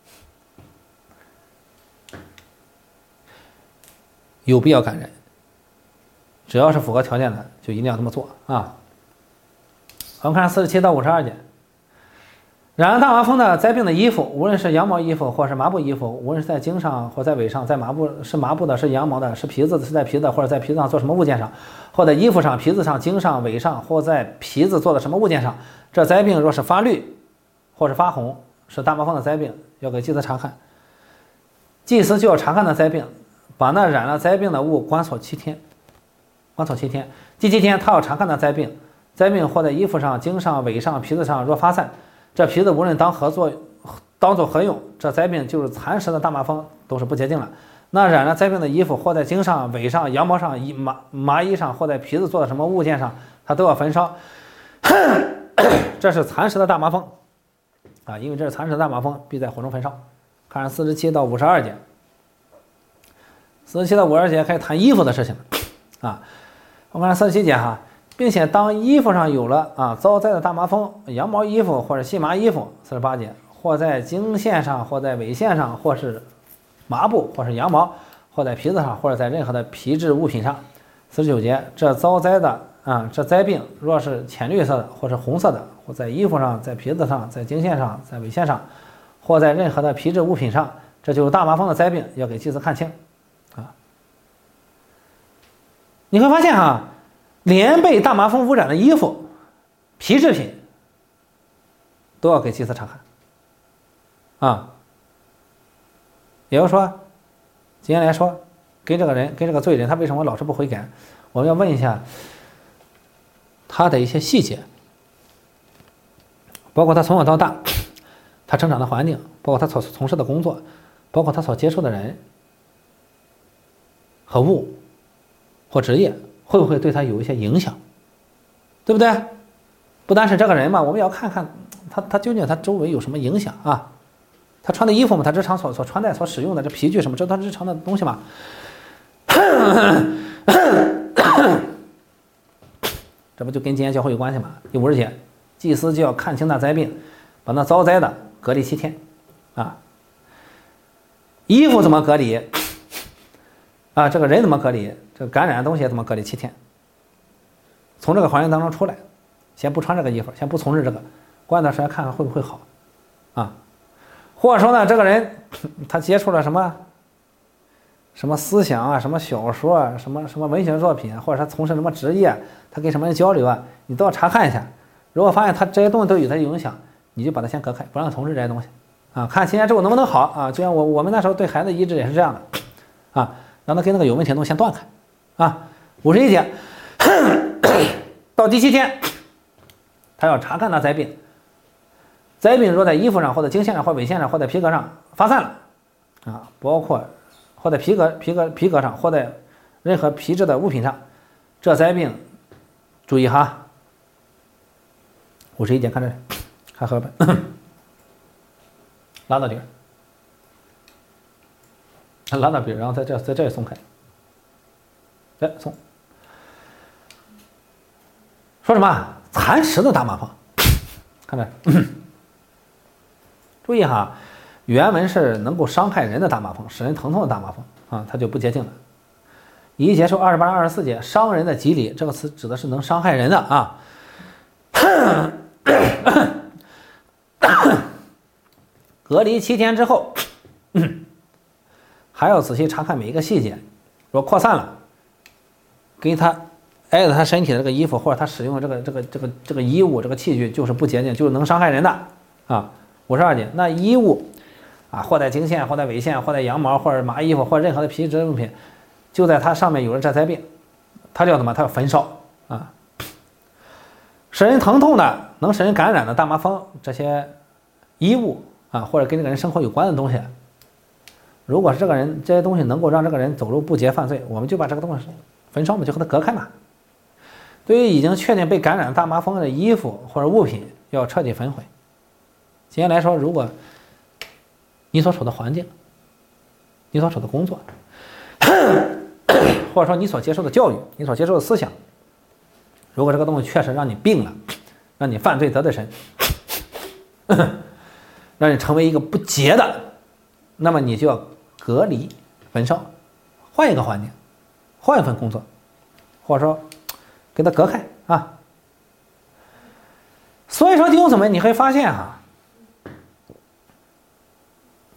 有必要赶人，只要是符合条件的，就一定要这么做啊。我们看四十七到五十二节， 染了大麻风的灾病的衣服，无论是羊毛衣服或是麻布衣服，无论是在茎上或在尾上，在麻布是麻布的，是羊毛的，是皮子的，是在皮子的，或者在皮子上做什么物件上，或在衣服上、皮子上、茎上、尾上，或在皮子做的什么物件上，这灾病若是发绿或是发红，是大麻风的灾病，要给祭司查看。祭司就要查看那灾病，把那染了灾病的物关锁七天，关锁七天。第七天他要查看那灾病，灾病或在衣服上、茎上、尾上、皮子上若发散，这皮子无论当何作，当作何用，这灾病就是蚕食的大麻风，都是不洁净了。那染了灾病的衣服，或在茎上、尾上、羊毛上、麻麻衣上，或在皮子做的什么物件上，它都要焚烧。这是蚕食的大麻风啊，因为这是蚕食的大麻风，必在火中焚烧。看四十七到五十二节，四十七到五十二节开始谈衣服的事情啊。我看四十七节哈。并且当衣服上有了啊遭灾的大麻风，羊毛衣服或者细麻衣服，四十八节，或在茎线上，或在尾线上，或是麻布，或是羊毛，或在皮子上，或者在任何的皮质物品上。四十九节，这遭灾的啊这灾病若是浅绿色的，或是红色的，或在衣服上，在皮子上，在茎线上，在尾线上，或在任何的皮质物品上，这就是大麻风的灾病，要给祭司看清啊。你会发现哈。连被大麻风污染的衣服、皮制品都要给祭司查看啊。也就是说，今天来说，跟这个人、跟这个罪人，他为什么老是不悔改？我们要问一下他的一些细节，包括他从小到大，他成长的环境，包括他所从事的工作，包括他所接触的人和物或职业。会不会对他有一些影响，对不对？不单是这个人嘛，我们要看看他他究竟他周围有什么影响啊？他穿的衣服嘛，他日常所所穿戴所使用的这皮具什么，这都他日常的东西嘛。这不就跟今天教会有关系吗？第五十节，祭司就要看清那灾病，把那遭灾的隔离七天啊。衣服怎么隔离啊？这个人怎么隔离？这个感染的东西怎么隔离七天？从这个环境当中出来，先不穿这个衣服，先不从事这个，过一段时间看看会不会好啊？或者说呢，这个人他接触了什么什么思想啊，什么小说啊，什么什么文学作品，或者他从事什么职业，他跟什么人交流啊，你都要查看一下。如果发现他这些东西都有他影响，你就把他先隔开，不让他从事这些东西啊。看七天之后能不能好啊？就像我我们那时候对孩子医治也是这样的啊，让他跟那个有问题的东西先断开。啊，五十一节到第七天，他要查看那灾病。灾病若在衣服上，或者茎线上，或尾线上，或在皮革上发散了，啊，包括或在皮革、皮革、皮革上，或在任何皮质的物品上，这灾病，注意哈。五十一节看这里，看课本，拉到底儿，拉到底儿，然后在这在这里松开。哎，送。说什么蚕食的大麻风？看这，注意哈，原文是能够伤害人的大麻风，使人疼痛的大麻风啊，它就不洁净了。一节受二十八、二十四节，伤人的吉理这个词指的是能伤害人的啊。隔离七天之后，还要仔细查看每一个细节，若扩散了。跟他挨着他身体的这个衣服，或者他使用的这个这个这个这个衣物这个器具就是不洁净，就是能伤害人的啊。五十二节，那衣物啊，或在茎线，或在尾线，或在羊毛，或者麻衣服，或者任何的皮质用品，就在它上面有了这灾病，它叫什么？它要焚烧啊。使人疼痛的，能使人感染的大麻风这些衣物啊，或者跟这个人生活有关的东西，如果是这个人这些东西能够让这个人走入不洁犯罪，我们就把这个东西焚烧嘛，就和它隔开嘛。对于已经确定被感染大麻风的衣服或者物品，要彻底焚毁。今天来说，如果你所处的环境、你所处的工作，或者说你所接受的教育、你所接受的思想，如果这个东西确实让你病了，让你犯罪得罪神，让你成为一个不洁的，那么你就要隔离、焚烧，换一个环境，换一份工作，或者说给它隔开啊。所以说弟兄姊妹，你会发现哈、啊，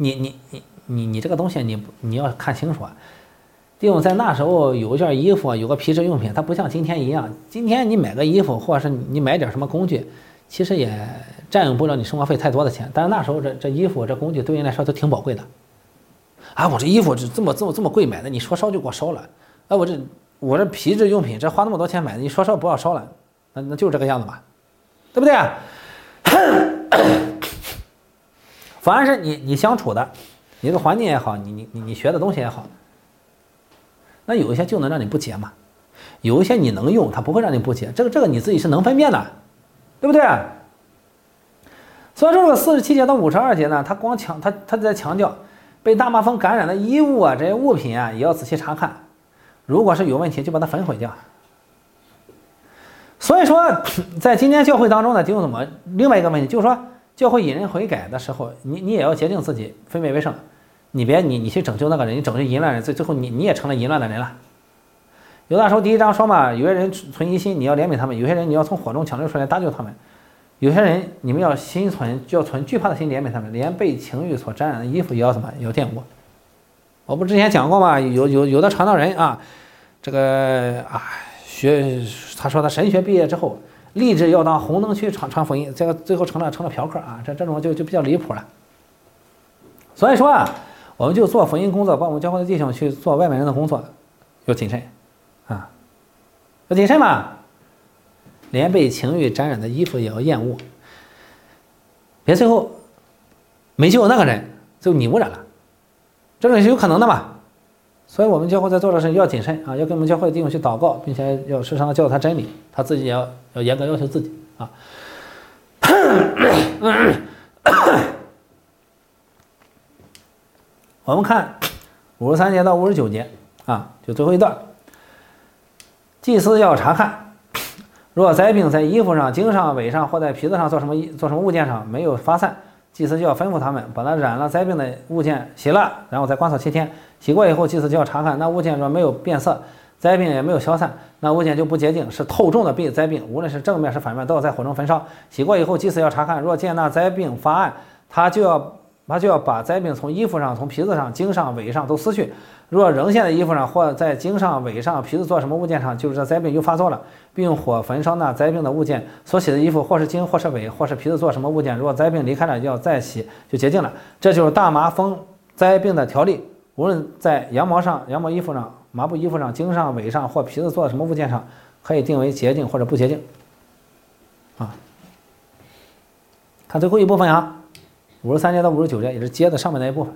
你你你你你这个东西你你要看清楚啊。弟兄，在那时候有一件衣服，有个皮质用品，它不像今天一样。今天你买个衣服，或者是你买点什么工具，其实也占用不了你生活费太多的钱。但是那时候这这衣服这工具对你来说都挺宝贵的。啊，我这衣服这这么这么这么贵买的，你说烧就给我烧了。啊，我这我这皮质用品，这花那么多钱买的，你说烧不要烧了，那那就是这个样子嘛，对不对啊？凡是你你相处的，你这个环境也好，你你你你学的东西也好，那有一些就能让你不洁嘛，有一些你能用，它不会让你不洁，这个这个你自己是能分辨的，对不对？所以说这个四十七节到五十二节呢，他光强他他在强调被大麻风感染的衣物啊，这些物品啊也要仔细查看，如果是有问题就把它焚毁掉。所以说在今天教会当中呢，弟兄姊妹，另外一个问题就是说，教会引人悔改的时候，你你也要洁净自己，分别为圣，你别你你去拯救那个人，你拯救淫乱人，最最后你你也成了淫乱的人了。有的时候第一章说嘛，有些人存疑心，你要怜悯他们；有些人你要从火中抢救出来搭救他们；有些人你们要心存就要存惧怕的心怜悯他们，连被情欲所沾染的衣服也要怎么也要玷污。我不之前讲过嘛，有有有的传道人啊，这个啊学他说他神学毕业之后，立志要当红灯区传传福音，这个最后成了成了嫖客啊，这这种就就比较离谱了。所以说啊，我们就做福音工作，帮我们教会的弟兄去做外面人的工作，要谨慎啊，要谨慎嘛，连被情欲沾染的衣服也要厌恶，别最后没救那个人，就你污染了，这种是有可能的嘛。所以我们教会在做的事要谨慎啊，要跟我们教会的弟兄去祷告，并且要时常的教导他真理，他自己也要要严格要求自己啊。我们看五十三节到五十九节啊，就最后一段，祭司要查看，若灾病在衣服上、经上、尾上或在皮子上做什么做什么物件上没有发散，祭司就要吩咐他们把那染了灾病的物件洗了，然后再观测七天。洗过以后，祭司就要查看那物件，若没有变色，灾病也没有消散，那物件就不洁净，是透重的病灾病，无论是正面是反面，都要在火中焚烧。洗过以后，祭司要查看，若见那灾病发暗，他就要他就要把灾病从衣服上、从皮子上、经上、尾上都撕去。若仍现在衣服上或在经上、尾上、皮子做什么物件上，就是这灾病又发作了，并用火焚烧那灾病的物件。所洗的衣服或是经或是尾或是皮子做什么物件，如果灾病离开了，要再洗就洁净了。这就是大麻风灾病的条例，无论在羊毛上、羊毛衣服上、麻布衣服上、经上、尾上或皮子做的什么物件上，可以定为洁净或者不洁净。啊，看最后一部分啊，五十三节到五十九节也是接的上面那一部分。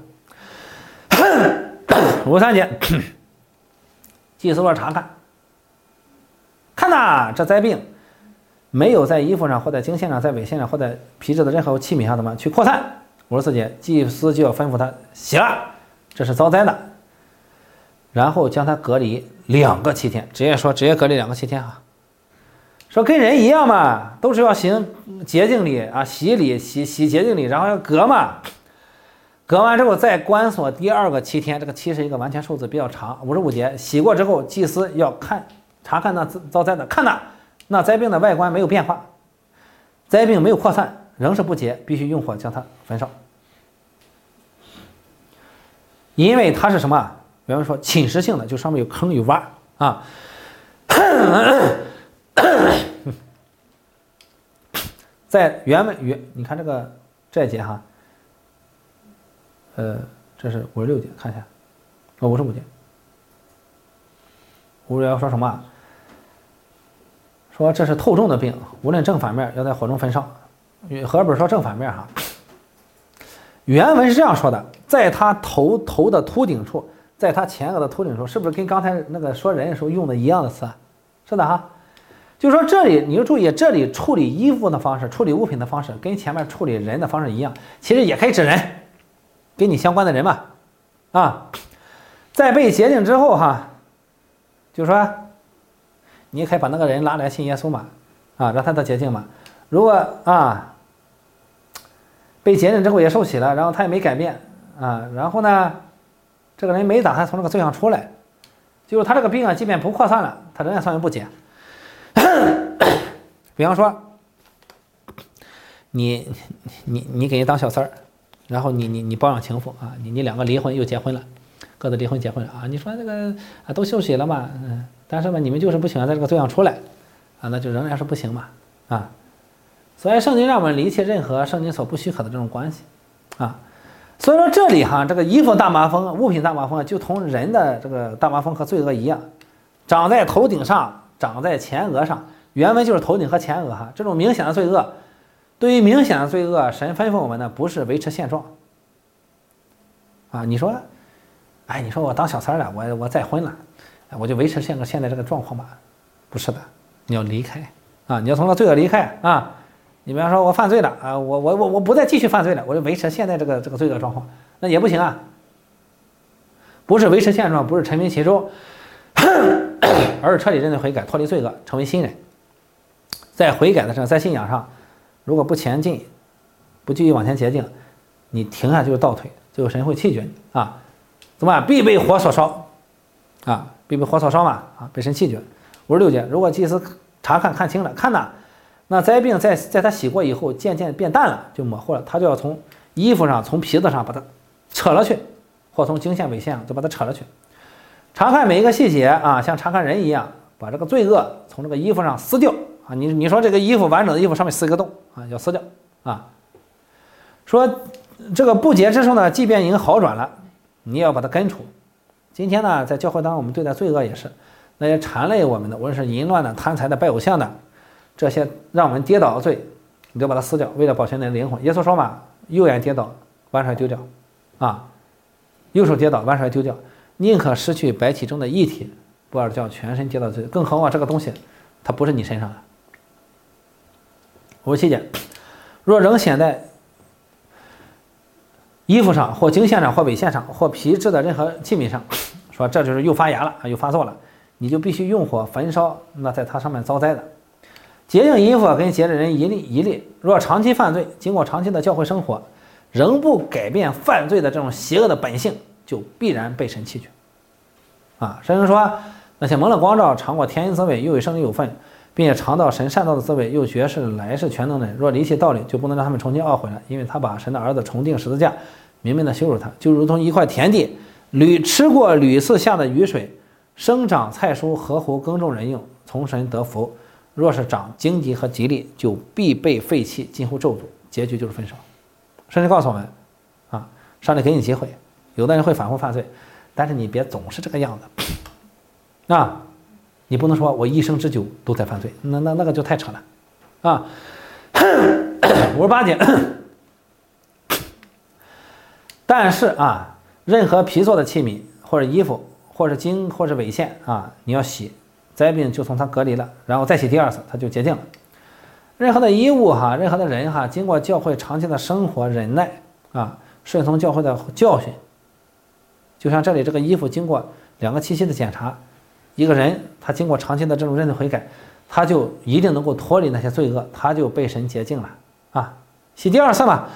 五十三节，祭司若查看，看呐，这灾病没有在衣服上或在经线上、在尾线上或在皮质的任何器皿上怎么去扩散。五十四节，祭司就要吩咐他洗了，这是遭灾的，然后将他隔离两个七天，直接说直接隔离两个七天啊。说跟人一样嘛，都是要行洁净礼啊，洗礼洗洗洁净礼，然后要隔嘛。隔完之后再关锁第二个七天，这个七是一个完全数字，比较长。五十五节，洗过之后，祭司要看查看那遭灾的，看那那灾病的外观没有变化，灾病没有扩散，仍是不洁，必须用火将它焚烧。因为它是什么？原文说侵蚀性的，就上面有坑有洼啊。在原文原你看这个这节哈。呃，这是五十六节，看一下，哦，五十五节，五十六说什么？说这是透重的病，无论正反面，要在火中焚烧。和合本说正反面哈，原文是这样说的，在他头头的秃顶处，在他前额的秃顶处，是不是跟刚才那个说人的时候用的一样的词啊？是的哈，就是说这里你就注意，这里处理衣服的方式、处理物品的方式，跟前面处理人的方式一样，其实也可以指人。跟你相关的人嘛，啊，在被洁净之后哈，就说你也可以把那个人拉来信耶稣嘛，啊，让他得洁净嘛。如果啊被洁净之后也受洗了，然后他也没改变啊，然后呢，这个人没打算从这个罪上出来，就是他这个病啊，即便不扩散了，他仍然算为不洁。比方说，你你你给人当小三儿。 然后你你你包养情妇啊，你你两个离婚又结婚了，各自离婚结婚了啊，你说这个啊都受洗了嘛，嗯，但是嘛你们就是不喜欢在这个罪上出来啊，那就仍然是不行嘛啊。所以圣经让我们离弃任何圣经所不许可的这种关系啊。所以说这里哈，这个衣服大麻风、物品大麻风就同人的这个大麻风和罪恶一样，长在头顶上，长在前额上。原文就是头顶和前额哈。这种明显的罪恶，对于明显的罪恶，神吩咐我们呢，不是维持现状啊。你说，哎，你说我当小三了，我我再婚了，我就维持现个现在这个状况吧？不是的，你要离开啊，你要从这个罪恶离开啊。你比方说我犯罪了啊，我我我我不再继续犯罪了，我就维持现在这个这个罪恶状况，那也不行啊。不是维持现状，不是沉迷其中，而是彻底认罪悔改，脱离罪恶，成为新人。在悔改的上，在信仰上，如果不前进，不继续往前捷径，你停下就是倒退，最后神会弃绝你啊！怎么办？必被火所烧啊！必被火所烧嘛啊！被神弃绝。五十六节，如果祭司查看看清了，看呐，那灾病在在他洗过以后渐渐变淡了，就模糊了，他就要从衣服上、从皮子上把它扯了去，或从经线纬线上就把它扯了去。查看每一个细节啊，像查看人一样，把这个罪恶从这个衣服上撕掉啊！你你说这个衣服完整的衣服上面撕一个洞啊，要撕掉啊。说这个不洁之处呢，即便已经好转了，你也要把它根除。今天呢，在教会当中，我们对待罪恶也是那些缠累我们的，无论是淫乱的、贪财的、拜偶像的，这些让我们跌倒的罪，你就把它撕掉，为了保全你的灵魂。耶稣说嘛，右眼跌倒，弯出来丢掉啊；右手跌倒，弯出来丢掉，宁可失去白体中的一体，不要叫全身跌倒罪。更何况这个东西，它不是你身上的。五十七节，若仍显在衣服上或经线上或纬线上或皮质的任何器皿上，说这就是又发芽了啊，又发作了，你就必须用火焚烧那在它上面遭灾的。洁净衣服跟洁净人一律一律。若长期犯罪，经过长期的教会生活，仍不改变犯罪的这种邪恶的本性，就必然被神弃绝。啊，圣经说那些蒙了光照、尝过甜因滋味，又与圣灵有份，并且尝到神善道的滋味，又觉是来世全能的人，若离弃道理，就不能让他们重新懊悔了，因为他把神的儿子重定十字架，明明的羞辱他，就如同一块田地，屡吃过屡次下的雨水，生长菜蔬，合乎耕种人用，从神得福。若是长荆棘和吉利，就必被废弃，近乎咒诅，结局就是分手。甚至告诉我们啊，上帝给你机会，有的人会反复犯罪，但是你别总是这个样子啊！你不能说我一生之久都在犯罪，那那那个就太扯了啊！五十八节，但是啊，任何皮做的器皿或者衣服，或者经或者纬线啊，你要洗。灾病就从它隔离了，然后再洗第二次，它就洁净了。任何的衣物哈，任何的人哈，经过教会长期的生活忍耐啊，顺从教会的教训，就像这里这个衣服经过两个七七的检查，一个人他经过长期的这种认罪悔改，他就一定能够脱离那些罪恶，他就被神洁净了啊。洗第二次嘛。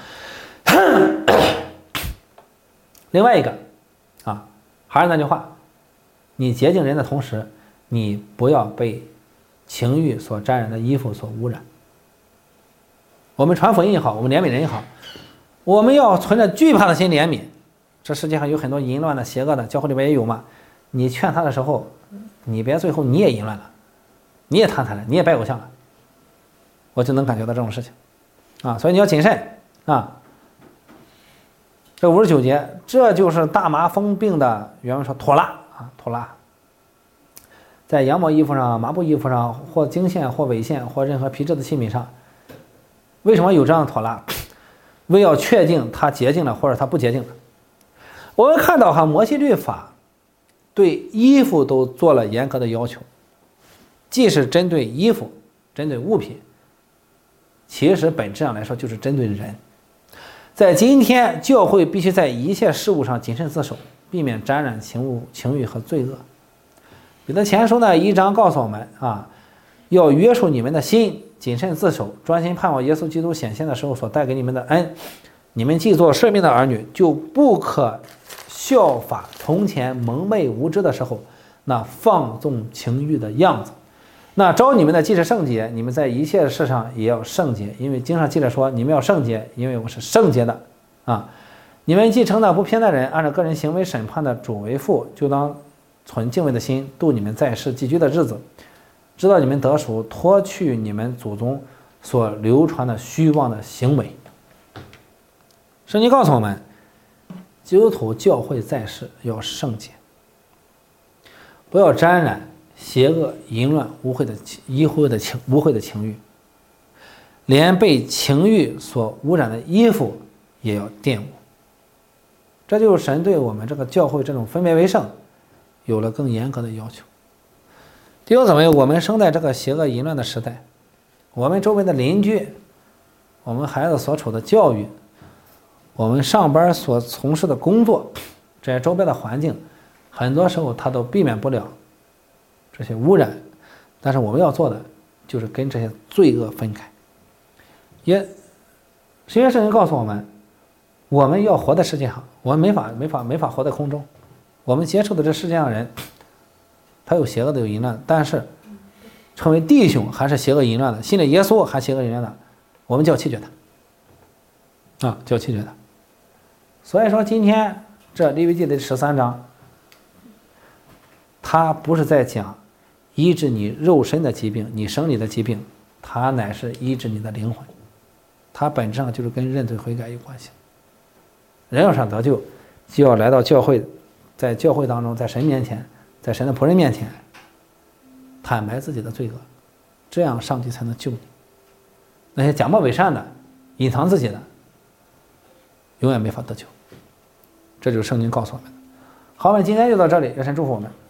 另外一个啊，还是那句话，你洁净人的同时，你不要被情欲所沾染的衣服所污染。我们传福音也好，我们怜悯人也好，我们要存着惧怕的心怜悯。这世界上有很多淫乱的、邪恶的，教会里边也有嘛。你劝他的时候，你别最后你也淫乱了，你也贪财了，你也拜偶像了，我就能感觉到这种事情啊。所以你要谨慎啊。这五十九节，这就是大麻风病的原文说妥拉啊，妥拉。在羊毛衣服上、麻布衣服上，或经线、或纬线、或任何皮质的器皿上，为什么有这样的妥拉？为要确定它洁净了或者它不洁净了。我们看到哈，摩西律法对衣服都做了严格的要求，既是针对衣服、针对物品，其实本质上来说就是针对人。在今天，教会必须在一切事物上谨慎自守，避免沾染情物、情欲和罪恶。彼得前书呢一章告诉我们啊，要约束你们的心，谨慎自守，专心盼望耶稣基督显现的时候所带给你们的恩。你们既做赦命的儿女，就不可效法从前蒙昧无知的时候那放纵情欲的样子。那召你们的既是圣洁，你们在一切事上也要圣洁，因为经上记着说，你们要圣洁，因为我是圣洁的啊。 你们既称那不偏待人，按照个人行为审判的主为父，就当存敬畏的心，度你们在世寄居的日子，直到你们得赎，脱去你们祖宗所流传的虚妄的行为。圣经告诉我们，基督徒教会在世要圣洁，不要沾染邪恶、淫乱、污秽的污秽的情污秽的情欲，连被情欲所污染的衣服也要玷污。这就是神对我们这个教会这种分别为圣有了更严格的要求。弟兄姊妹，我们生在这个邪恶淫乱的时代，我们周围的邻居，我们孩子所处的教育，我们上班所从事的工作，这些周边的环境，很多时候它都避免不了这些污染，但是我们要做的就是跟这些罪恶分开。也神学圣经告诉我们，我们要活在世界上，我们没法没法没法活在空中。我们接触的这世界上人，他有邪恶的，有淫乱的，但是成为弟兄还是邪恶淫乱的，信了耶稣还邪恶淫乱的，我们就要弃绝他啊，就要弃绝他。所以说今天这利未记的十三章，他不是在讲医治你肉身的疾病，你生理的疾病，它乃是医治你的灵魂，它本质上就是跟认罪悔改有关系。人要想得救，就要来到教会，在教会当中，在神面前，在神的仆人面前坦白自己的罪恶，这样上帝才能救你。那些假冒伪善的、隐藏自己的，永远没法得救。这就是圣经告诉我们的。好，我们今天就到这里，愿神祝福我们。